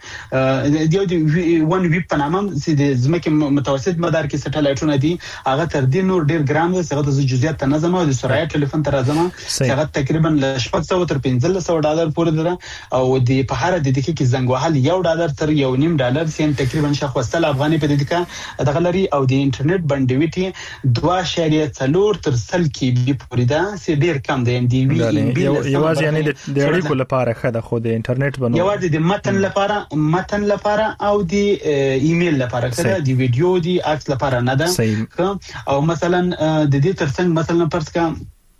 راځي د یو ون وی په نامه چې د زمکه متوسط مدار کې سټلایټونه دي هغه تر دې نور ډیر ګرام دي. هغه د جزئیات ته نظم او د سورایا ټلیفون تر راځم هغه تقریبا ل شپږ سوه تر پنځه سوه ډالر پورې ده او د په هر د دقیقې کې زنګ وهل یو ډالر تر یو نیم ډالر سین تقریبا شخصل افغاني په دقیقه دغه لري او د انټرنیټ بندویټي دوه اعشاریه څلور تر سل کې بي پورې ده چې ډیر کم دی. ام ډي وی یوازې یعنی د اړیکو لپاره خده خو د انټرنیټ بنو یوازې د متن لپاره متن لپاره او د ایمیل لپاره خده د ویډیو دی عکس لپاره نه ده. او مثلا د دې ترڅنګ مثلا پرس کا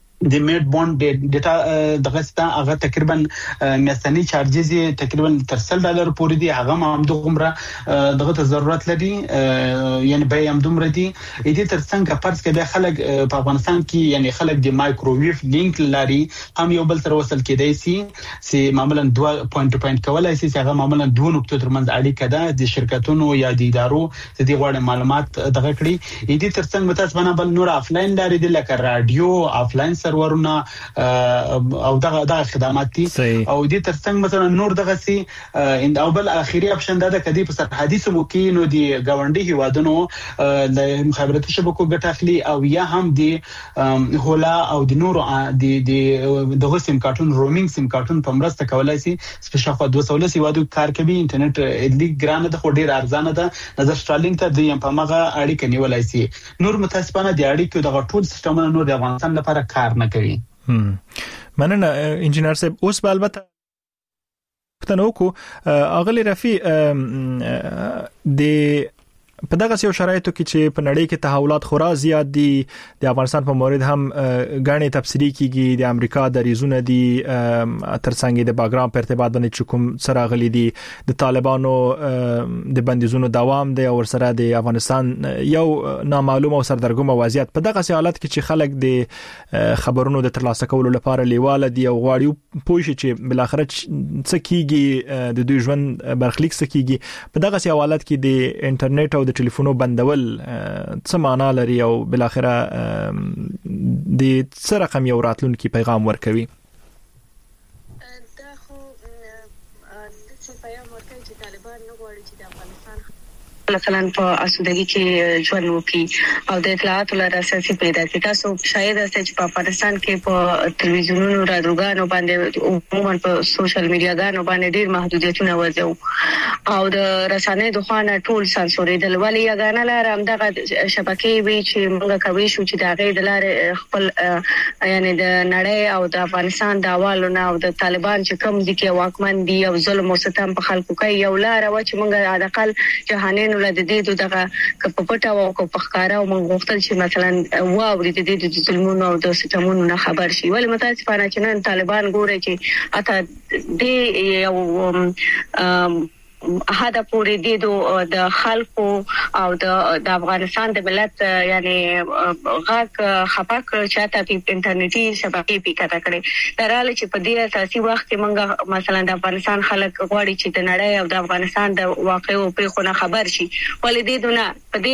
د میډ بوند ډیټا دغه ستا هغه تقریبا میاشتنی چارجز تقریبا تر سل ډالر پورې دي. هغه هم دومره دغه ته ضرورت لري یعنی به هم دومره دي. دې ترڅنګ پرس کې د خلک په افغانستان کې یعنی خلک د مایکروویو لینک لري هم یو بل سره وصل کېدای شي چې معمولا دوه پوینټ ټو پوینټ کولای شي چې هغه معمولا دوه نقطو ترمنځ اړیکه ده د شرکتونو یا د ادارو چې د غوړ معلومات دغه کړی. دې ترڅنګ متاسفانه بل نور افلاین لري د لکه رادیو افلاین سرورونه او دغه دغه خدمات دي او دې ترڅنګ مثلا نور دغه سي او بل اخیری اپشن دا د کدي په سرحدي سمو کې نو دي گاونډي هیوادونو د مخابراتي شبکو ګټه اخلي او یا هم دي هولا او د نور د دغه سیم کارتون رومینګ سیم کارتون په مرسته کولای شي سپیشل خو دوه سوه هیوادو کار کوي. انټرنیټ ادلي ګرانه د خو ډیر ارزانه ده. نظر سټارلینګ ته د په مغه اړیکه نیولای شي. نور متاسفانه د اړیکو دغه ټول سیستمونه نور د افغانستان لپاره کار نه کوي. مننه انجینر صاحب. اوس به البته پښتنو کو اغلی رفي د په دغه یو شرایطو کې چې په نړۍ کې تحولات خورا زیات دي د افغانستان په مورد هم غاڼې تفسیری کیږي د امریکا د ریزونه دي ترڅنګ د باګرام په ارتباط باندې چکم سره غلي دي د طالبانو د بندیزونو دوام دی او سره د افغانستان یو نامعلومه او سردرګمه وضعیت په دغه حالت کې چې خلک د خبرونو د ترلاسه کولو لپاره لیواله دي او غواړي پوه شي چې بل اخر څه کیږي د دوی ژوند برخلیک څه کیږي. په دغه حالت کې د انټرنیټ او د ټلیفونو بندول څه معنا لري او بل اخر د څه رقم یو راتلونکي پیغام ورکوي؟ مثلا په اسودګي کې ژوند وکړي او د اطلاعاتو لپاره اساسي پیدا کړي. تاسو شاید چې په افغانستان کې په ټلویزیونونو رادیوګانو باندې عموما په سوشل میډیاګانو باندې ډېر محدودیتونه وځو او د رسنۍ د خوانه ټول سانسورېدل، ولې یګانه لار هم دغه شبکې وی چې موږ کوي شو چې د غي د لار خپل یعنی د نړۍ او د افغانستان د اولونه او د طالبان چې کوم دي کې واکمن دي او ظلم او ستم په خلکو کوي یو لار و چې موږ د اقل جهانین ولې د دې دغه کپپټا او کپخکارا او موږ غوښتل چې مثلا واوري د دې د ظلمونو او د ستمونو نه خبر شي، ولې متاسفانه چې نن طالبان ګوري چې اته د یو هدا پورې د د خلکو او د د افغانستان د ملت یعنی غاک خپاک چاته په انټرنیټي شبکې په کټه کړي دراله چې په دې اساسي وخت کې موږ مثلا د افغانستان خلک غواړي چې د نړۍ او د افغانستان د واقعو په خونه خبر شي، ولې دې دونه په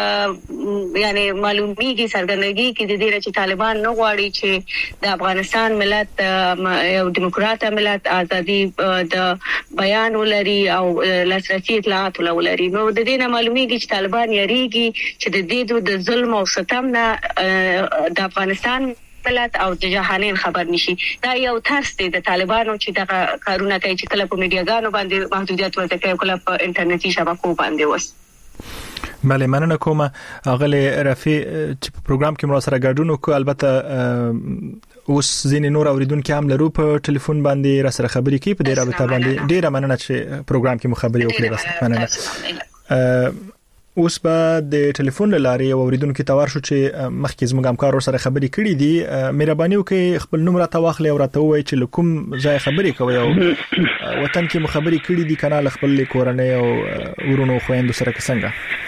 دې یعنی معلومیږي سرګندګي کې د دې چې طالبان نه غواړي چې د افغانستان ملت یو دیموکراټ ملت ازادي د بیان ولري او لاسرسي اطلاعات ولري. نو د دې نه معلومیږي چې طالبان یریږي چې د دې د ظلم او ستم نه د افغانستان ملت او د جهانین خبر نشي. دا یو ترس دی د طالبانو چې دغه کارونه کوي چې کله په میډیاګانو باندې محدودیت ورته کوي، کله په انټرنیټي شبکو باندې وس. بله مننه کوم اغله رفیع چې په پروګرام کې مر سره ګډون وکړو. البته اوس ځینې نور اوریدونکو هم لرو په ټلیفون باندې را سره خبرې کوي په ډیره رابطه باندې. ډیره مننه چې پروګرام کې مخابري وکړې. راست مننه. اوس به د ټلیفون لارې اوریدونکو ته ورشو چې مخکې زموږ همکار سره خبرې کړې دي. مهرباني وکړئ خپل نوم راته واخلئ او راته ووایئ چې کوم ځای خبرې کوي او وطن کې مخابري کړې دي کنه خپل کورنۍ او ورونو خويندو سره څنګه.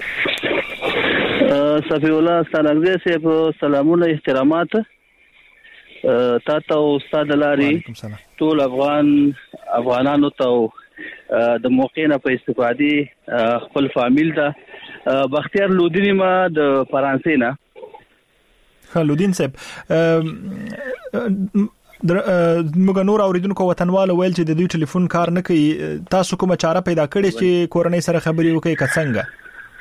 صفی الله ستانګزه سه په سلامونه احترامات تا ته استاد لاري ټول افغان افغانانو ته د موقع نه په استفادې خپل فامیل ته بختیار لودینی ما د فرانسې نه لودین صاحب موږ نور اوریدونکو وطنوال ویل چې د دوی ټلیفون کار نه کوي، تاسو کومه چاره پیدا کړې چې کورنۍ سره خبرې وکړئ که څنګه؟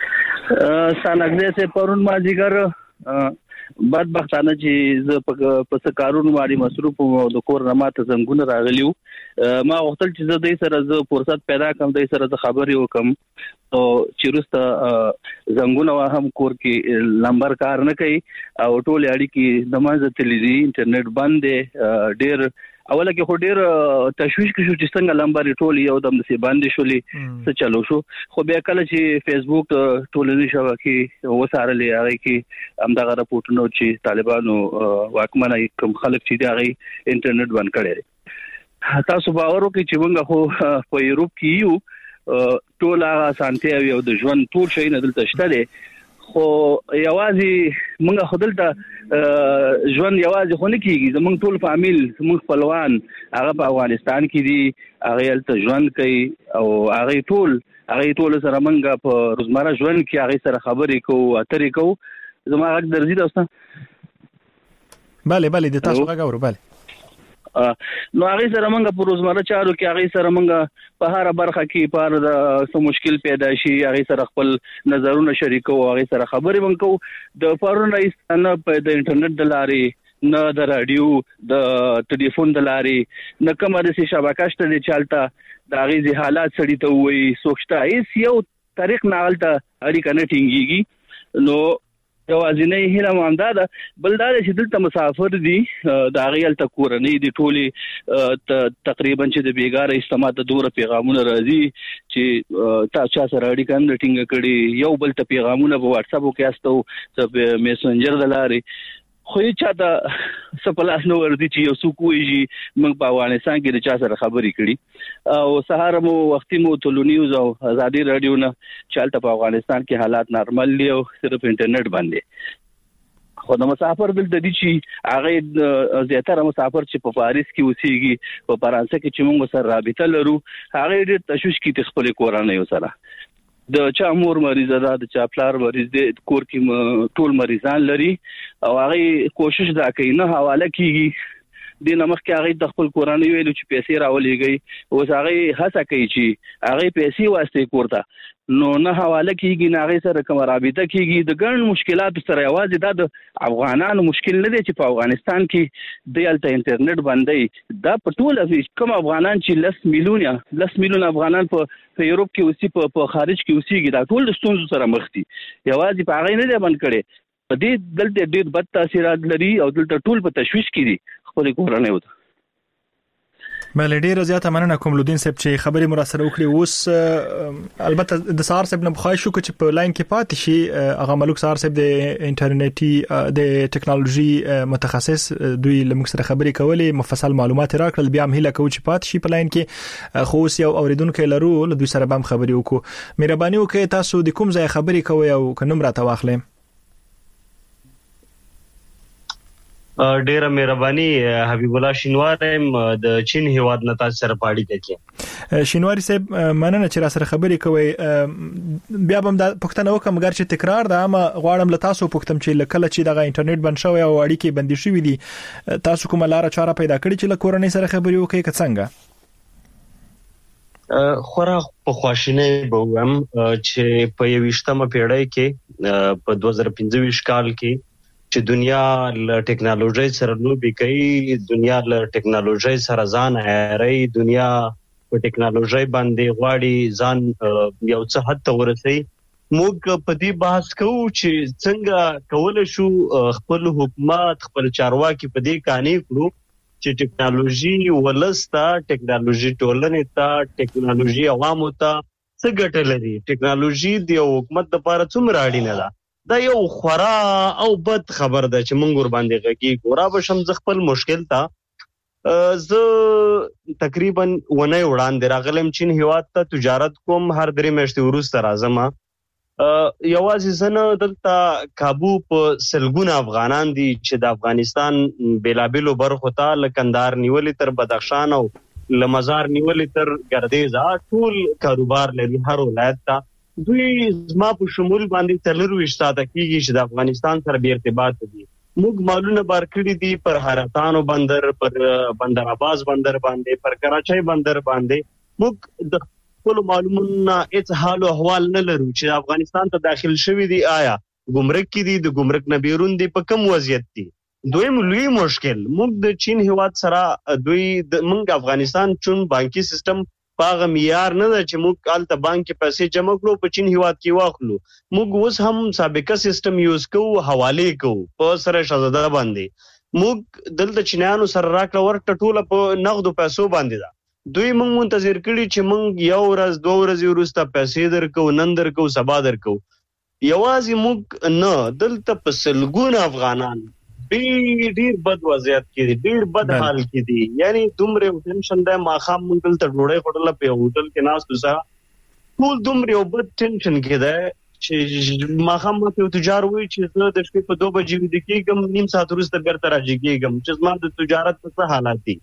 سانګزه سه پرون ما جګر بدبختانه چې ز په څه کارونو باندې مصروف وم او د کور نه ماته زنګونه راغلیو. ما غوښتل چې زه د سره ز فرصت پیدا کړم د سره ز خبرې وکم او چې رسته زنګونه هم کور کې لمبر کار نه کوي او ټول اړیکې د مازه تلویزي انټرنیټ باندې ډېر اوله کې خو ډېر تشویش کې شو چې څنګه لمبر ټول یو دم سي باندې شولې څه چلو شو. خو بیا کله چې فیسبوک ټولنیز شبکې وسارلې هغه کې همدغه راپورټونه چې طالبانو واکمنه کوم خلک چې دی هغه انټرنیټ بند کړی. تاسو باور وکړئ چې موږ خو په یورپ کې یو ټول هغه سانتي او د ژوند ټول شي نه دلته شته دي، خو یوازې موږ خپل ته ژوند یوازې خو نه کیږي. زموږ ټول فامیل زموږ خپلوان هغه په افغانستان کې دي، هغه ته ژوند کوي او هغه ټول هغه ټول سره موږ په روزمره ژوند کې هغه سره خبرې کوو اترې کوو. زما غږ درځي تاسو؟ bale bale د تاسو غږ اورو. bale نو هغه سره موږ په روزمره چارو کې هغه سره موږ په هر برخه کې پر د سم مشکل پیدا شي هغه سره خپل نظرونه شریکو هغه سره خبرې مونږ کوو. د پرون رئیس نه په د انټرنیټ د لارې نه د رادیو د ټلیفون د لارې نه کومه د شبکه شته چې چالتہ د هغه حالات سړی ته وایي سوچتا هیڅ یو طریق نه غلطه اړیکه نه ټینګيږي. نو یوازینی هله مانده ده بلدار چې دلته مسافر دي د هغه ال تکورنۍ دي ټولي تقریبا چې د بیګاره استماع د دوره پیغامونه راځي چې تاسو سره اړیکه نه ټینګ کړي، یو بل ته پیغامونه په واتس اپ کې استو په میسنجر د لارې خو یې چاته سپلاس نو وردي چې یو څوک وایي موږ په افغانستان کې د چا سره خبرې کړي او سهار مو وختي مو ټولو نیوز او ازادي رادیو نه چالت په افغانستان کې حالات نارمل دي او صرف انټرنیټ باندې. خو د مسافر دل د دې چې هغه زیاتره مسافر چې په پاریس کې اوسېږي په فرانسې کې چې موږ سره رابطه لرو هغه ډېر تشویش کې خپل کورانه یو سره د چا مور مریض ده د چا پلار مریض دي کور کې ټول مریضان لري او هغه کوشش دا کوي نه حواله کیږي د نمخ کې هغه د خپل کورنۍ ویلو چې پیسې راولېږي اوس هغه هڅه کوي چې هغه پیسې واسطه کوړه نو نه حواله کیږي نه هغه سره کوم رابطه کیږي د ګڼ مشکلات سره یوازې د افغانانو مشکل نه دی چې په افغانستان کې د الته انټرنیټ باندې دا په ټول کوم افغانان چې لس میلیونه لس میلیونه افغانان په یورپ کې اوسې په خارج کې اوسېږي دا ټول د ستونزو سره مخ دي یوازې په هغه نه دی بند کړي په دې دلته ډېر بد تاثیرات لري او دلته ټول په تشویش کې دي خپل کورنۍ وته بل ډیر زیاته مننه کوم لودین صاحب چې خبرې مراسله وکړي اوس البته د سار صاحب نه بخای شو چې په لاین کې پاتې شي هغه ملک سار صاحب د انټرنیټي د ټکنالوژي متخصص دوی لمک سره خبرې کولې مفصل معلومات راکړل بیا هم هله کوي چې پاتې شي په لاین کې خو اوس یو اوریدونکو لرو له دوی سره به خبرې وکړو مهرباني وکړئ تاسو د کوم ځای خبرې کوئ او کوم راته واخلئ ډیره مهرباني حبیب الله شینواری د چین هیواد نه تاسو سره پاړی کوي شینواری صاحب مننه چې را سره خبرې کوي بیا هم د پښتنو کوم ګر چې تکرار ده اما غواړم له تاسو پښتم چې لکه چې د انټرنیټ بند شوی او اړیکې بندي شوې دي تاسو کومه لار چاره پیدا کړی چې له کورنۍ سره خبرې وکړئ که څنګه خورا په خواشینه به هم چې په یوشتمه پیړۍ کې په دوه زره پنځه ویشت کال کې چې دنیا له ټکنالوژي سره لوبي کوي دنیا له ټکنالوژي سره ځان هېري دنیا په ټکنالوژي باندې غواړي ځان یو څه حد ته ورسي موږ په دې بحث کوو چې څنګه کول شو خپل حکومت خپل چارواکي په دې کاني کړو چې ټکنالوژي ولستا ټکنالوژي ټولنې ته ټکنالوژي عوامو ته څه ګټه لري ټکنالوژي د حکومت لپاره څومره اړینه ده دا یو خورا او بد خبر ده چې مونږ ور باندې غږی ګورا بشم ز خپل مشکل تا ز تقریبا ونه وړاندې راغلم چین هیواد ته تجارت کوم هر درې میاشتې وروسته راځم یوازې زنه دلته کابو په سلګون افغانان دي چې د افغانستان بیلابلو برخو ته لکندار نیولې تر بدخشان او لمزار نیولې تر ګردیز ټول کاروبار لري هر ولایت ته دوی زما په شمول باندې تلر وشتاته کیږي چې د افغانستان سره به ارتباط دي موږ مالونه بار کړی دي پر هراتانو بندر پر بندر عباس بندر باندې پر کراچۍ بندر باندې موږ د خپل معلوماتو هیڅ حال او احوال نه لرو چې افغانستان ته داخل شوی دي آیا ګمرک کې دي د ګمرک نه بیرون دي په کوم وضعیت دي دویم لوی مشکل موږ د چین هیواد سره دوی د موږ افغانستان چون بانکي سیستم پاغه معیار نه ده چې موږ الته بانک کې پیسې جمع کړو په چین هیواد کې واخلو موږ اوس هم سابقه سیستم یوز کوو حواله کوو په سره شزاده باندې موږ دلته چینانو سره راکړه ورته ټوله په نغدو پیسو باندې ده دوی موږ منتظر کړي چې موږ یو ورځ دوه ورځې وروسته پیسې درکو نن درکو سبا درکو یوازې موږ نه دلته په سلګون افغانان ډیر ډیر بد وضعیت کې دي ډیر بد حال کې دي یعنی دومره ټینشن ده ماخام مونږ ته ډوړې خورل په هوټل کې ناس دوسرا ټول دومره یو بد ټینشن کې ده چې ماخام په تجار وي چې زه د شپې په دوه بجې د کېږم نیم ساعت وروسته بیرته راځي کېږم چې زما د تجارت په څه حالات دي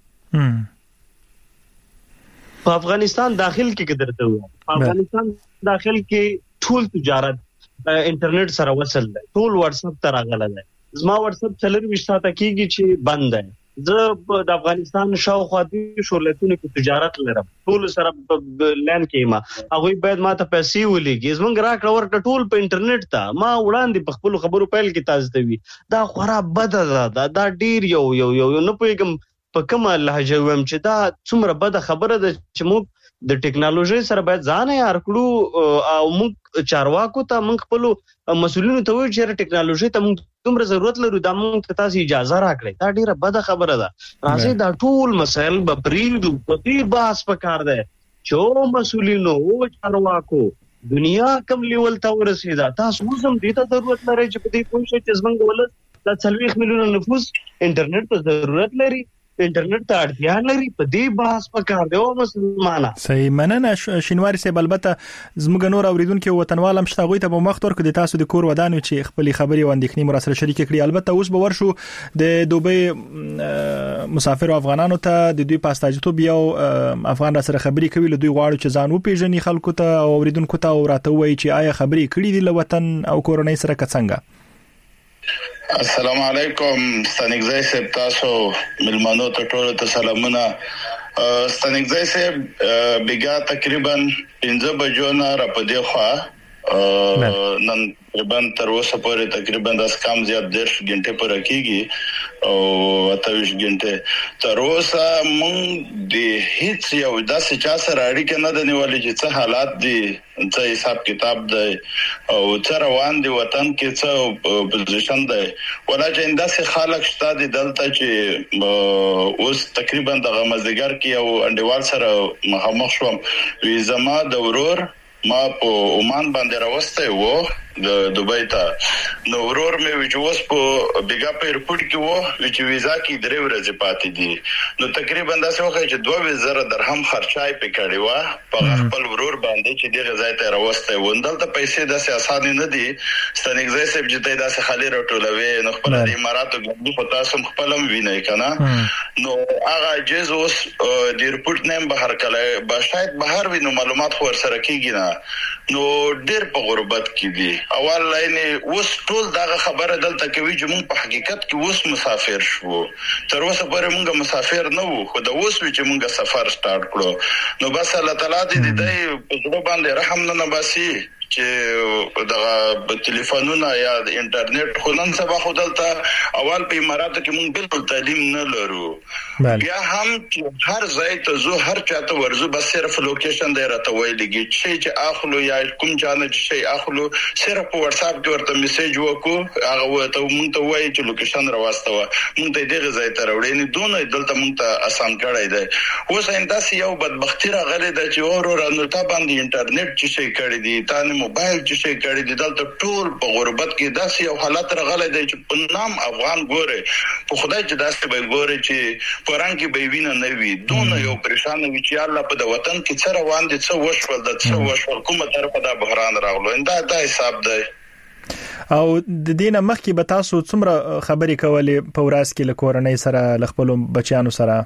په افغانستان داخل کې درته و په افغانستان داخل کې ټول تجارت انټرنیټ سره وصل ده ټول واتس اپ ته راغلی ده زما واتس اپ چلر وشتاته کیږي چې بند ده زه د افغانستان شاوخوا دي شورلتونو کې تجارت لرم ټول سره لین کې ما هغه باید ما ته پیسې ولېږي زمونږ راکړه ورکړه ټول په انټرنیټ ته ما وړاندې په خپل خبرو پیل کې تاسو ته وی دا خورا بد ده دا ډیر یو یو یو نه پوهیږم په کومه لهجه ویم چې دا څومره بد خبره ده چې موږ د ټکنالوژي سره باید ځان یې کړو او موږ چارواکو ته موږ خپل مسؤلینو ته وایو چې ټکنالوژي ته موږ دومره ضرورت لرو دا موږ ته تاسو اجازه راکړئ دا ډیره بده خبره ده راځي دا ټول مسایل به پریږدو په دې بحث پکار ده چې مسؤلینو او چارواکو دنیا کم لیول ته ورسېدا تاسو هم دې ته ضرورت لري چې په دې پوه شئ چې زمونږ ولس د څلوېښت میلیونه نفوس انټرنیټ ته ضرورت لري انټرنیټ ته اړتیا لري په دې بحث پکار دی او مسلمانانه صحیح مننه شینواری صاحب البته زموږ نور اوریدونکو وطنوال هم شته غوي ته په مخ تور کې تاسو د کور ودانو چې خپل خبري وندښنی مراسله شریک کړي البته اوس به ورشو د دوبۍ مسافر افغانانو ته د دوی پاستاجتوب یو افغان سره خبري کوي له دوی غواړي چې ځان وپیژني خلکو ته او اوریدونکو ته او راته وایي چې آیا خبري کړي دي له وطن او کورنۍ سره څنګه السلام علیکم ستنګزی صاحب تاسو ملمنو ته ټول ته سلامونه. ستنګزی صاحب بیګا تقریبا پنځه بجو نه را پدې خوا نن تقریبا تر اوسه پورې تقریبا د کم زیات درش غنټه پر کېږي او اتهویش غنټه تر اوسه مونږ د هیڅ یو داسې چا سره اړیکه نه د نیولې چې څه حالات دي څه حساب کتاب دی او څه روان دي وطن کې څه پوزیشن دی ولکه انداسه خلک شته دي دلته چې اوس تقریبا د غمزګر کې او انډیوال سره مخامخ شوم وی زما د ورور ما په عمان باندې راوسته وو د دوبۍ ته نو ورور مې وجوس په بیګا په ایرپورټ کې وو چې ویزا کې درې ورځې پاتې دي نو تقریبا داسې وخت چې دوه زره درهم خرچای پکړی و په خپل ورور باندې چې دغه ځای ته راوسته و دلته پیسې داسې اسانه نه دي ستنګزی صاحب چې داسې خالي راټولوي نو خپل د اماراتو ګوندې په تاسو خپلم ویني کنه نو هغه جزوس د ایرپورټ نیم بهر کله به شاید بهر وینو معلومات خو سره کیږي نه نو ډېر په غربت کې دي اول لاینه اوس ټول دغه خبره دلته کوي چې موږ په حقیقت کې اوس مسافر شو تر اوسه پورې موږ مسافر نه وو خو د اوس چې موږ سفر سٹارټ کړو نو بس الله تعالی دې دې په ځو باندې رحم نه باسي چې دغه ټلیفونونه یا د انټرنیټ خو نن سبا خو دلته اول په اماراتو کې موږ بالکل تعلیم نه لرو بیا هم هر ځای ته زو هر چاته ورزو بس صرف لوکیشن دی راته وایلږي چې اخلو یا کوم چانه چې اخلو صرف په واتس اپ کې ورته میسج وکړو هغه وته موږ ته وایي چې لوکیشن راوستو موږ ته دغه ځای ته وړي نه دونه دلته موږ ته آسان کړی دی اوس انداسې یو بدبختی راغلی د چې اورو نو تا باندې انټرنیټ چې شي کړی دی تا موبایل چې شي کړی دی دلته ټول په غربت کې داسې یو حالت راغلی دی چې په نام افغان ګوره په خدای چې داسې به ګوره چې پران کې به وینه نه وي دونه یو پریشان وي چې الله په د وطن کې څه روان دي څه وشول د څه وشول کومه طرفه دا بحران راغلو انده دا حساب دی او د دینه مخکې به تاسو څومره خبرې کولې په ورځ کې له کورنۍ سره ل خپل بچیانو سره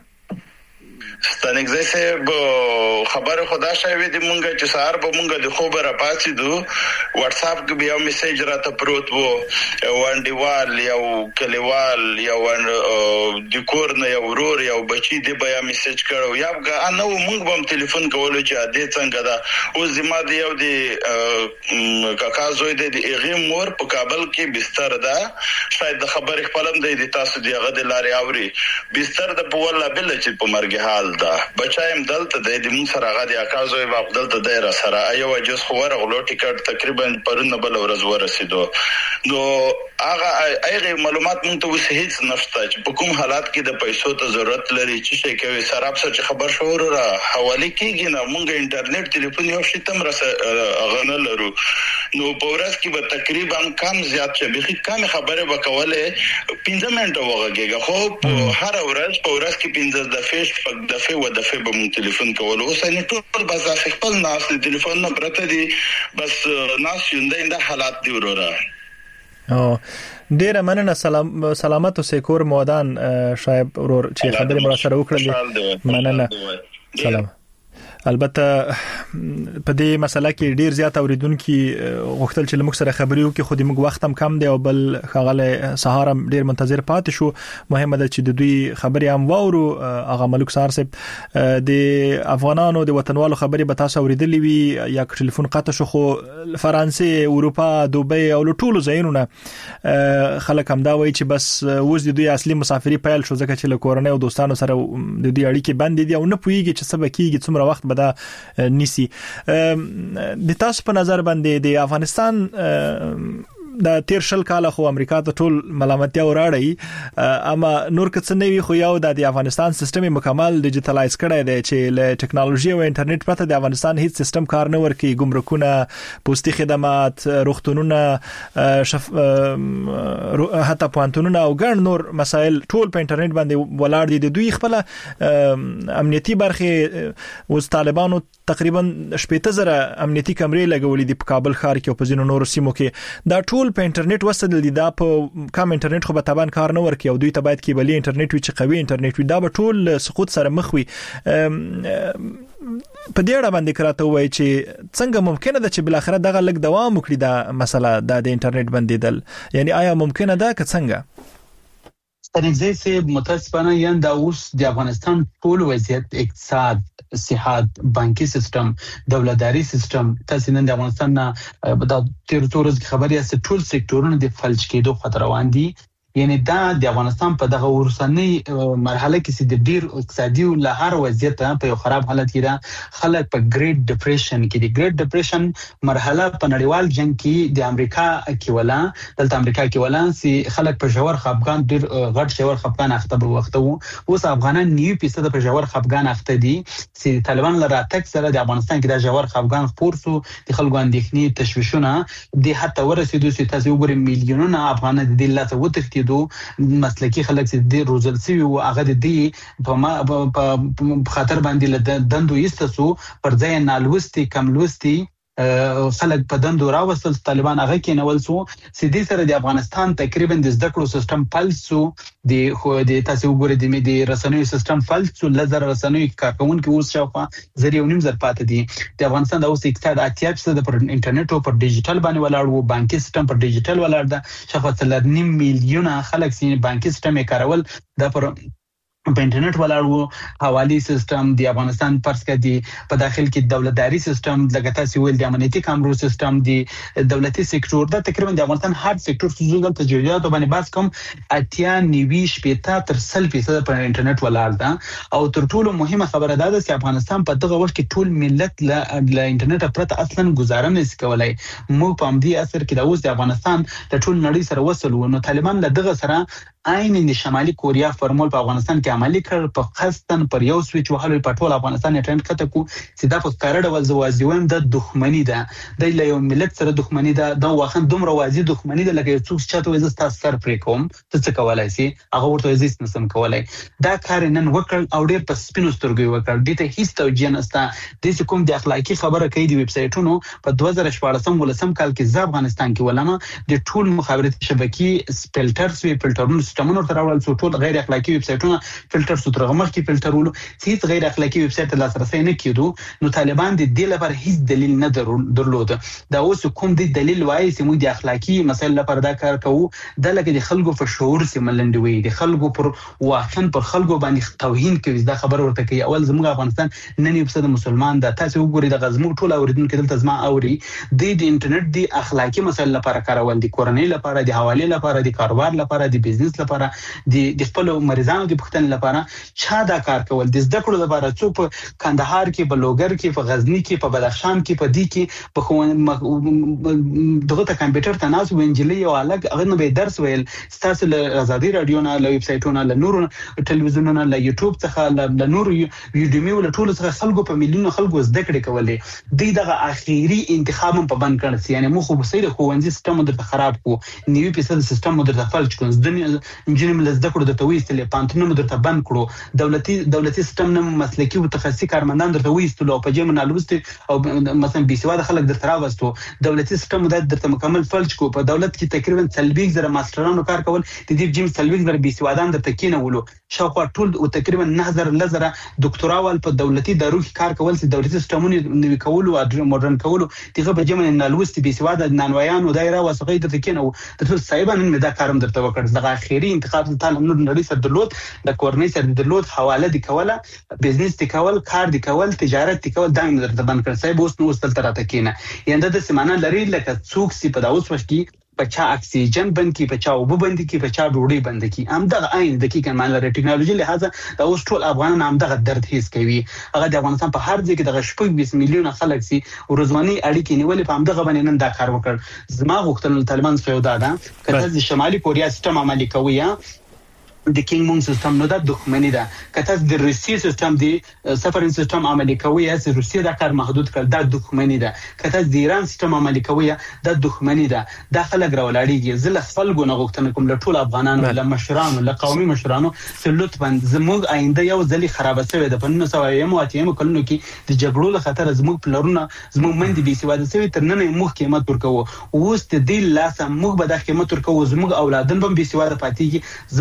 ستنګزی صاحب خبره خدا شوی دی مونږه چې سهار به مونږه د خوب را پاتې دو واتس اپ کې بیا میسج راته پروت وو وانډیوال یو کلیوال یو د کور نه یو ورور یو بچی دی بیا میسج کړو یا نو مونږ هم ټلیفون کولو چې دې څنګه دا اوس زما دی یو دی کاکا زوی دی ایغه مور په کابل کې بستر ده شاید د خبرې خپلم دی تاسو دی هغه د لارې اوري بستر د په ولا بل چې په مرګ حال دا بچایم دلته د دې سره هغه د اکازوي په دلته دایره سره ایو جز خبره غلو ټیکټ تقریبا پرونه بل ورځ ورسېدو نو هغه ایغه معلومات مونږ ته وسه هیڅ نشته چې په کوم حالات کې د پیسو ته ضرورت لري چې شي کوي سراب سره خبر شوور را حواله کیږي نه مونږ انټرنیټ ټلیفون یو شي تم رس غنه لرو نو په ورځ کې به تقریبا کم زیات چې به کم خبره وکوله پنځه منټه وغږیږي خو هر ورځ په ورځ کې پنځه دفعه شپږ دفعه و دفعه به مونږ ټلیفون کول اوس نه ټول بس خپل ناس ټلیفون نه پرته دي بس ناس یوندې د حالات دی وروره او ډیر مننه سلام سلامت او سکور مودان شایب ورور چې خبرې مر سره وکړلې مننه سلام البته په دې مسله کې ډیر زیات اوریدونکو غوښتل چې موږ سره خبرې وکړي خو د موږ وخت هم کم دی او بل خغله سهار ډیر منتظر پاتې شو مهمه ده چې د دوی خبرې هم واورو هغه ملک سار صاحب د افغانانو د وطنوالو خبرې به تاسو اوریدلې وي یا ټلیفون قطع شو خو فرانسې اروپا دوبۍ او ټولو ځایونو خلک هم دا وایي چې بس اوس د دوی اصلي مسافري پیل شو ځکه چې له کورنۍ او دوستانو سره د دوی اړیکې بند دي او نه پوهیږي چې څه کیږي څومره وخت بدا نیسی د تاسو په نظر باندې د افغانستان د تیر شل کاله خو امریکا ته ټول ملامتیا وراړي اما نور کڅ نه وي خو یو د افغانستان سیستم مکمل ډیجیټلایز کړی دی چې له ټکنالوژي او انټرنیټ پرته د افغانستان هیڅ سیستم کار نه ورکي ګمرکونه پوسټي خدمات روغتونونه شف... حتی پوهنتونونه او ګڼ نور مسایل ټول په انټرنیټ باندې ولاړ دي د دوی خپل امنیتي برخه اوس طالبانو تقریبا شپږ زره امنیتي کمرې لګولې دي په کابل ښار کې او په ځینو نورو سیمو کې دا ټول په انټرنیټ وسیدل دي دا په کم انټرنیټ خو به تبان کار نه ورکي او دوی ته باید کیبلي انټرنیټ وي چې قوي انټرنیټ وي دا به ټول سقوط سره مخ وي په دې اړه باندې کراته وای چې څنګه ممکنه ده چې بل اخر دغه لګ دوام وکړي دا مسله د انټرنیټ بندیدل، یعنی آیا ممکنه ده که څنګه؟ ستنګزي سه متاسفانه یان دا اوس د افغانستان ټول وضعیت، اقتصاد، صحت، بانکي سیستم، دولتداري سیستم، تاسو نن د افغانستان د تیر څورز خبري است ټول سکتورونه د فلج کېدو خطر روان دي. یعنی دا د افغانستان په دغه ورسنۍ مرحله کې چې د ډیر اقتصادي او لهار وضعیت په یو خراب حالت کې ده. خلک په ګریټ ډیپریشن کې دي. ګریټ ډیپریشن مرحله په نړیوال جنگ کې د امریکا کې ولا دلته امریکا کې ولا چې خلک په جوړ خفقان ډیر غټ جوړ خفقان اخته به وخت وو. اوس افغانان نیو فیصد په جوړ خفقان اخته دي چې طالبان لره تک سره د افغانستان کې د جوړ خفقان خپورسو د خلکو اندېښنې تشویشونه د حتی ورسېدو چې تاسو وګورئ میلیونونه افغانان د دې لاسه وتښتي دو مسلکی خلک چې د روزل سی او هغه د دې په خطر باندې له دندو ایستسو پر ځای نالوستي کملوستي خلک په دندو راوستل. طالبان هغه کې نول سو سیدي سره د افغانستان تقریبا د زده کړو سیستم فلسو د خو د تاسو وګورئ د می د رسنیو سیستم فلسو لزر رسنیو کارکونکو اوس شاوخوا زری ونیم زر پاتې دي. د افغانستان د اوس اقتصاد اتیا فیصد پر انټرنیټ او پر ډیجیټل باندې ولاړ وو. بانکي سیستم پر ډیجیټل ولاړ ده. شاوخوا څلور نیم میلیونه خلک چې بانکي سیستم یې کارول د پر په انټرنیټ ولاړ وو. حوالی سیستم د افغانستان پرس کې دی. په داخل کې دولتداري سیستم لګتا سی ویل د امنیتي کامرو سیستم دی. دولتي سکتور دا تقریبا د افغانستان هر سکتور څه د تجربیات باندې بحث کوم اتیا نیوي شپږ تر سل فیصد پر انټرنیټ ولاړ ده. او تر ټولو مهمه خبره ده چې افغانستان په دغه وخت کې ټول ملت له انټرنیټ پرته اصلا گزاره نه کوي. مو په همدې اثر کې د اوس د افغانستان د ټول نړۍ سره وصل و. نو طالبان له دغه سره عین د شمالي کوریا فرمول په افغانستان کې عملی کړ. په خاصتن پر یو سویچ وهلو په ټول افغانستان انټرنیټ کته کو چې دا په کار ډول زوازیوم د دښمنی ده. د یو ملت سره دښمنی ده. دا واخن دومره واضح دښمنی ده لکه څوک چاته وځي تاسو سر پرې کوم څه څه کولای شي هغه ورته عزیز نسم کولای. دا کار نن وکړ او ډیر په سپینو سترګو وکړ. دته هیڅ توجیه نسته. د کوم د اخلاقی خبره کوي د ویب سټونو په دوه زره شپږ ولسم کال کې ز افغانستان کې ولما د ټول مخابراتي شبکې فلټرز وی فلټرونو سیستمونو راول څو ټول غیر اخلاقی ویب سټونه فلټر سو ترغه مخکې فلټرولو هیڅ غیر اخلاقی ویب سټ لاسرسي نه کیدو. نو طالبان د دې لپاره هیڅ دلیل نه درلود. دا اوس کوم د دلیل وایي چې موږ د اخلاقی مسایل لپاره دا کار کوو د لکه د خلکو په شعور سي ملندوي د خلکو پر واخن پر خلکو باندې توهین کوي. دا خبر ورته کوي. اول زموږ افغانستان نن یو څه مسلمان ده. تاسو وګورئ د غزمو ټول اوریدونکو دلته زما اوري د انټرنیټ د اخلاقی مسایل لپاره کارول دي. کورنۍ لپاره د حواله لپاره د کاروبار لپاره د بزنس لپاره د د خپل مریضانو د پښتن لپاره چا دا کار کول. د زده کړو لپاره څوک په کندهار کې په لوګر کې په غزنی کې په بدخشان کې په دې کې په دغه ته کمپیوټر ته ناس وینجلی او الګ هغه به درس ویل. تاسو له آزادي رادیو نه له ویب سټونو له نور ټلویزیونونو له یوټیوب څخه له نور یوډیمی ول ټول څخه خلکو په میلیونو خلکو زده کړې کولې. د دغه اخیری انتخاب په بند کړ. یعنی مو خو بسې د خوندې سیستم د خراب کو نیو فیصد سیستم د فلج کو انجینیم لزده کړو د تویستل پانتونو درته بند کړو. دولتي دولتي سیستم نه مسلکی او تخصصي کارمندان درته وېستلو او په جمع نالوست او مثلا بي سواده خلک درته راوستو. دولتي سیستم د درته مکمل فلج کو. په دولت کې تقریبا سلبیک زره ماسترانو کار کول د دې جیم سلبیک زره بي سوادان درته کینولو. شاوخوا ټول او تقریبا نه زره لزره ډاکټراوال په دولتي دارو کې کار کول چې دولتي سیستمونه نوي کول او مودرن کول دغه په جمع نالوست بي سواده نانویانو دایره وسغې درته کینو. د ټول صاحبان نه دا کارم درته وکړ. دغه اخیری انتخاب تعالی نور نړۍ سره درلود. د کورنۍ سره درلود. حواله دی کوله. بزنس دی کول. کار دی کول. تجارت دی کول. دا موږ درته بند کړ. صاحب اوس نو وستل تراته کینه. ینده د سیمانه لري لکه څوک سی په داوس وشتي په چا اکسیجن بند کی په چا وب بند کی په چا ډوډۍ بند کی. ام دغه عین دقیقاً معنی لري. ټکنالوژي لهدا دا اوس ټول افغانان هم دغه درد هیڅ کوي. هغه د افغانستان په هر ځای کې دغه شپږ بیس میلیونه خلک سي ورځمنی اړیکې نیولې په هم دغه باندې نن دا کار وکړ. زما غوښتنه طالبان څخه دا ده کله چې شمالي کوریا سیستم عملي کوي د کینګ مونږ سیستم نو دا دښمنی ده. کته د روسي سیستم دی سفرین سیستم عملي کوي چې روسي دا کار محدود کړ. دا دښمنی ده. کته د ایران سیستم عملي کوي دا دښمنی ده. دا خلک راولاړيږي. زله خپل ګونه غوښتنه کوم له ټول افغانانو له مشرانو له قومي مشرانو سلوت بند زموږ آینده یو ځلې خراب شوی ده. په نو سویم او اتیم کلونو کې د جګړو له خطر زموږ پلرونه زموږ مندي بي سواده سوي تر نن موږ قیمت ورکوو. اوس د دې لاسه موږ به د قیمت ورکوو. زموږ اولادن به بي سواده پاتېږي. زموږ بل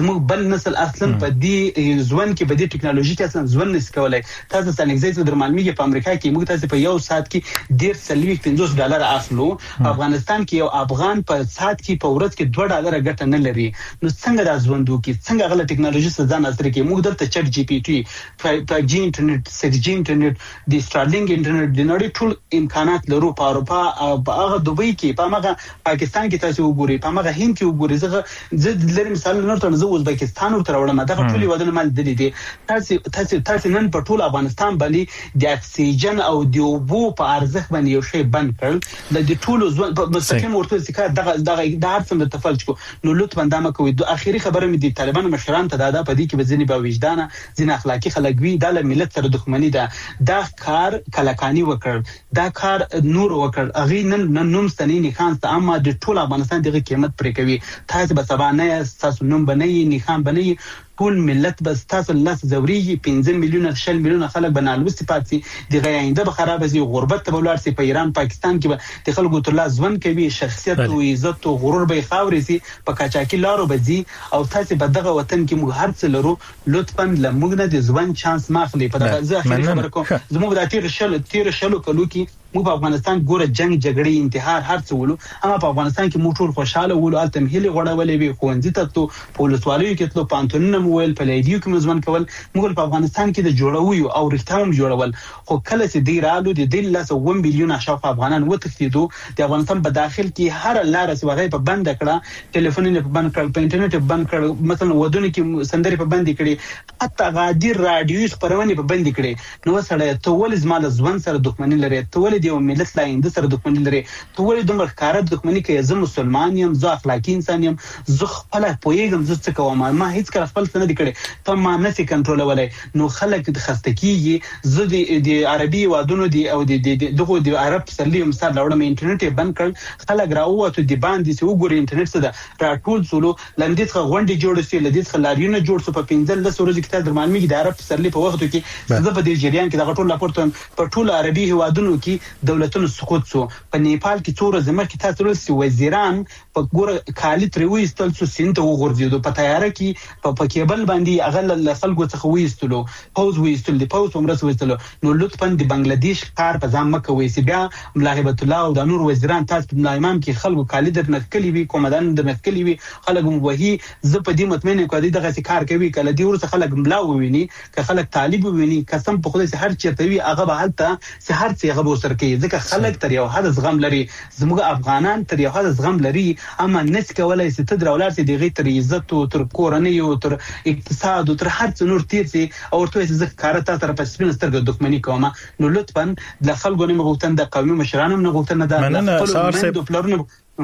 نسل اصلا په دې ځوان کې په دې ټکنالوژي کې اصلا ځوان نس کولای. تاسو څنګه د معلوماتي په امریکا کې موږ تاسو په یو ساعت کې ډیر سلوي پنځوس ډالر اخلو. افغانستان کې یو افغان په ساعت کې په ورځ کې دوه ډالر ګټه نه لري. نو څنګه د ځوندو کې څنګه غل ټکنالوژي ځان اثر کې موږ دلته چټ جی پی ټي فایو جی انټرنیټ سکس جی انټرنیټ د سټارلینګ انټرنیټ د نړۍ ټول امکانات لرو. په اروپا او په هغه دوبۍ کې په هغه پاکستان کې تاسو وګورئ په هغه هند کې وګورئ. زه زه لرم مثال نور ته زه ازبکستان ورته وړم دا ټول ودل مال دي دي تاسو تاسو تاسو نن په ټول افغانستان باندې د اکسیجن او د اوبو په ارزښت باندې یو شی بند کړل د دې ټول مستقیم ورته ذکر دغه دغه د هرڅه د تفلج کو. نو لطفا دا مکوئ. د اخیری خبره مې د طالبان مشران ته دا په دې کې بزنی به وجدان ځین اخلاقی خلک وی د ملت سره دښمنی ده. دا کار کلکانی وکړ دا کار نور وکړ اغه نن نوم ستنی خان ته اما د ټول افغانستان دغه قیمت پرې کوي. تاسو به سبا نه تاسو نوم بنئ نه خان بنئ ټول ملت بس تاسو لاس زوري پنځه میلیونه شل میلیونه خلک بنالوستي پاتې د غیاینده به خراب شي غربت ته ولر سي په ایران پاکستان کې به د خلکو تر لاس ځون کوي شخصیت او عزت او غرور به خاوري سي په کاچاکي لارو بځي او تاسو به دغه وطن کې موږ هر څه لرو. لطفا لمغه د ځوان چانس ماخلي په دغه ځخه خبر کوم زموږ د تیر شل تیر شلو کلو کې موږ په افغانستان ګوره جنگ جګړې انتحار هر څه ولو اما په افغانستان کې موږ ټول خوشاله ولو التم هلي غړولې وي خوندې ته ته پولیسوالو کې ته پانتونونه مویل په لیدیو کې مزمن کول موږ په افغانستان کې د جوړوي او رښتام جوړول خو کله چې دی رالو د دل لاس و میلیون اشخاص افغانان وتښتیدو د افغانستان په داخل کې هر لار سوغه په بند کړه ټلیفونونه په بند کړل په انټرنیټ په بند کړل مثلا ودونه کې سندري په بند کړي حتی غادر رادیو خبرونه په بند کړي. نو سره ته ول زما ځوان سره دښمنی لري ته ول دی ملت لا اند سره دښمنی لري ته ول دومره کار دښمنی کوي. زه مسلمان یم زه اخلاقی انسان یم زه خپل پویګم زه څه کوم ما هیڅ کله خپل څه نه کړي ته ما نه سي کنټرول ولای. نو خلک د خستکیږي زه د عربي وادونو دی او د دغه د عرب سرلی مثال لوړم انټرنیټ بند کړ خلک راووتو د باندې سو وګوري انټرنیټ څه ده راټول سولو لندې څخه غونډې جوړ شي لدې څخه لاریونه جوړ شو په پنځل د سورج کې تر معلومي د عرب سرلی په وخت کې زه په دې جریان کې د ټول راپورټ په ټول عربي هوادونو کې دولتونو سقوط سو. په نیپال کې څوره زمر کې تاسو ورسي وزیران په ګوره کالی تر وېستل سو سینته وګرځیدو په تیاره کې په کېبل باندې اغل خلکو څخه وېستلو پوز وېستل دی پوز عمره وېستلو. نو لطفا د بنگلاديش کار په ځام مکه وې سی بیا ملاحبت الله او د نور وزیران تاسو په امام کې خلکو کالی در نکلی وی کومدان در نکلی وی خلکو وਹੀ زه په دې مطمئن کوم چې دغه کار کوي کله دی ورسره خلک ملا وویني که خلک طالب وویني قسم په خدای هر چیرته وی هغه به حالت سه هر څه هغه وسر کوي ځکه خلک تر یو حد زغم لري. زموږ افغانان تر یو حد زغم لري اما نس کولای سي تدر اولاد سي دغه تر عزت او تر کورنۍ او تر اقتصاد او تر هر څه نور تیر سي او ورته ځکه کار ته تر پسپین سترګ دښمنی کومه. نو لطفا د خلکو نه غوښتنه د قومي مشرانو نه غوښتنه ده خپل پلرونو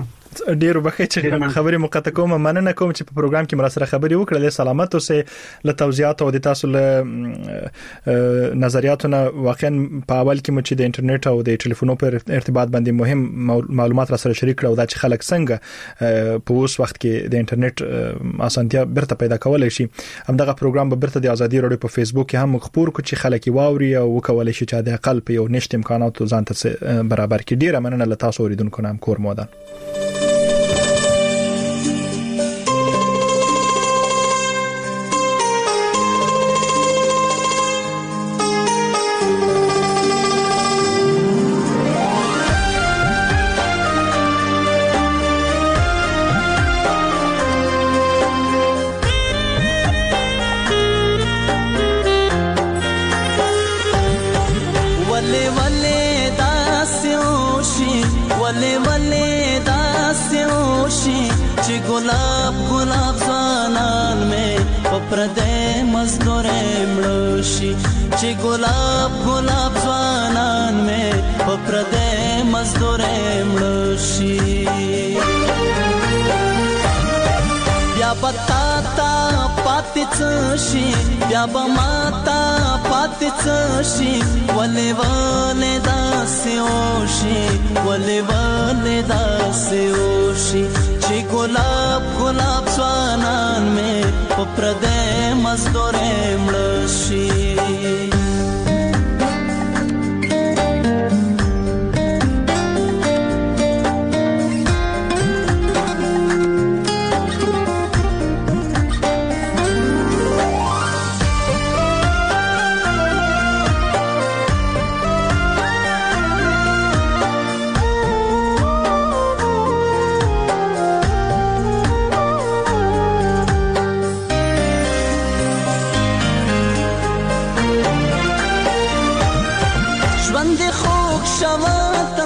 ډیرو بخښه چې خبرې مقاطع کوم مننه کوم چې په پروګرام کې مرسته خبرې وکړلې سلامت اوسه له توضیحات او د تاسو له نظریاتونه واقعا په اول کې مو چې د انټرنیټ او د ټلیفونو پر ارتباط باندې مهم معلومات را سره شریک کړو دا چې خلک څنګه په اوس وخت کې د انټرنیټ اسانتیا برته پیدا کولای شي. همدغه پروګرام به برته د ازادي رادیو په فیسبوک کې هم خبر کو چې خلک واوري او وکولای شي چې د اقل په یو نشټ امکانات ځان ته برابر کړي. ډیره مننه له تاسو اوریدونکو نام کور مودان. गुलाब गुलाब ज़वानान में पप्रदे मज़दूरे मड़ोशी ची गुलाब गुलाब ज़वानान में पप्रदे मज़दूरे मड़ोशी या बताता पातिचशी या बमाता पातिचशी वले वले दास्योशी वले वले दास्योशी ची गुलाब गुलाब ज़वानान में पप्रदे मज़दूरे मड़ोशी ژوند خوږ شوه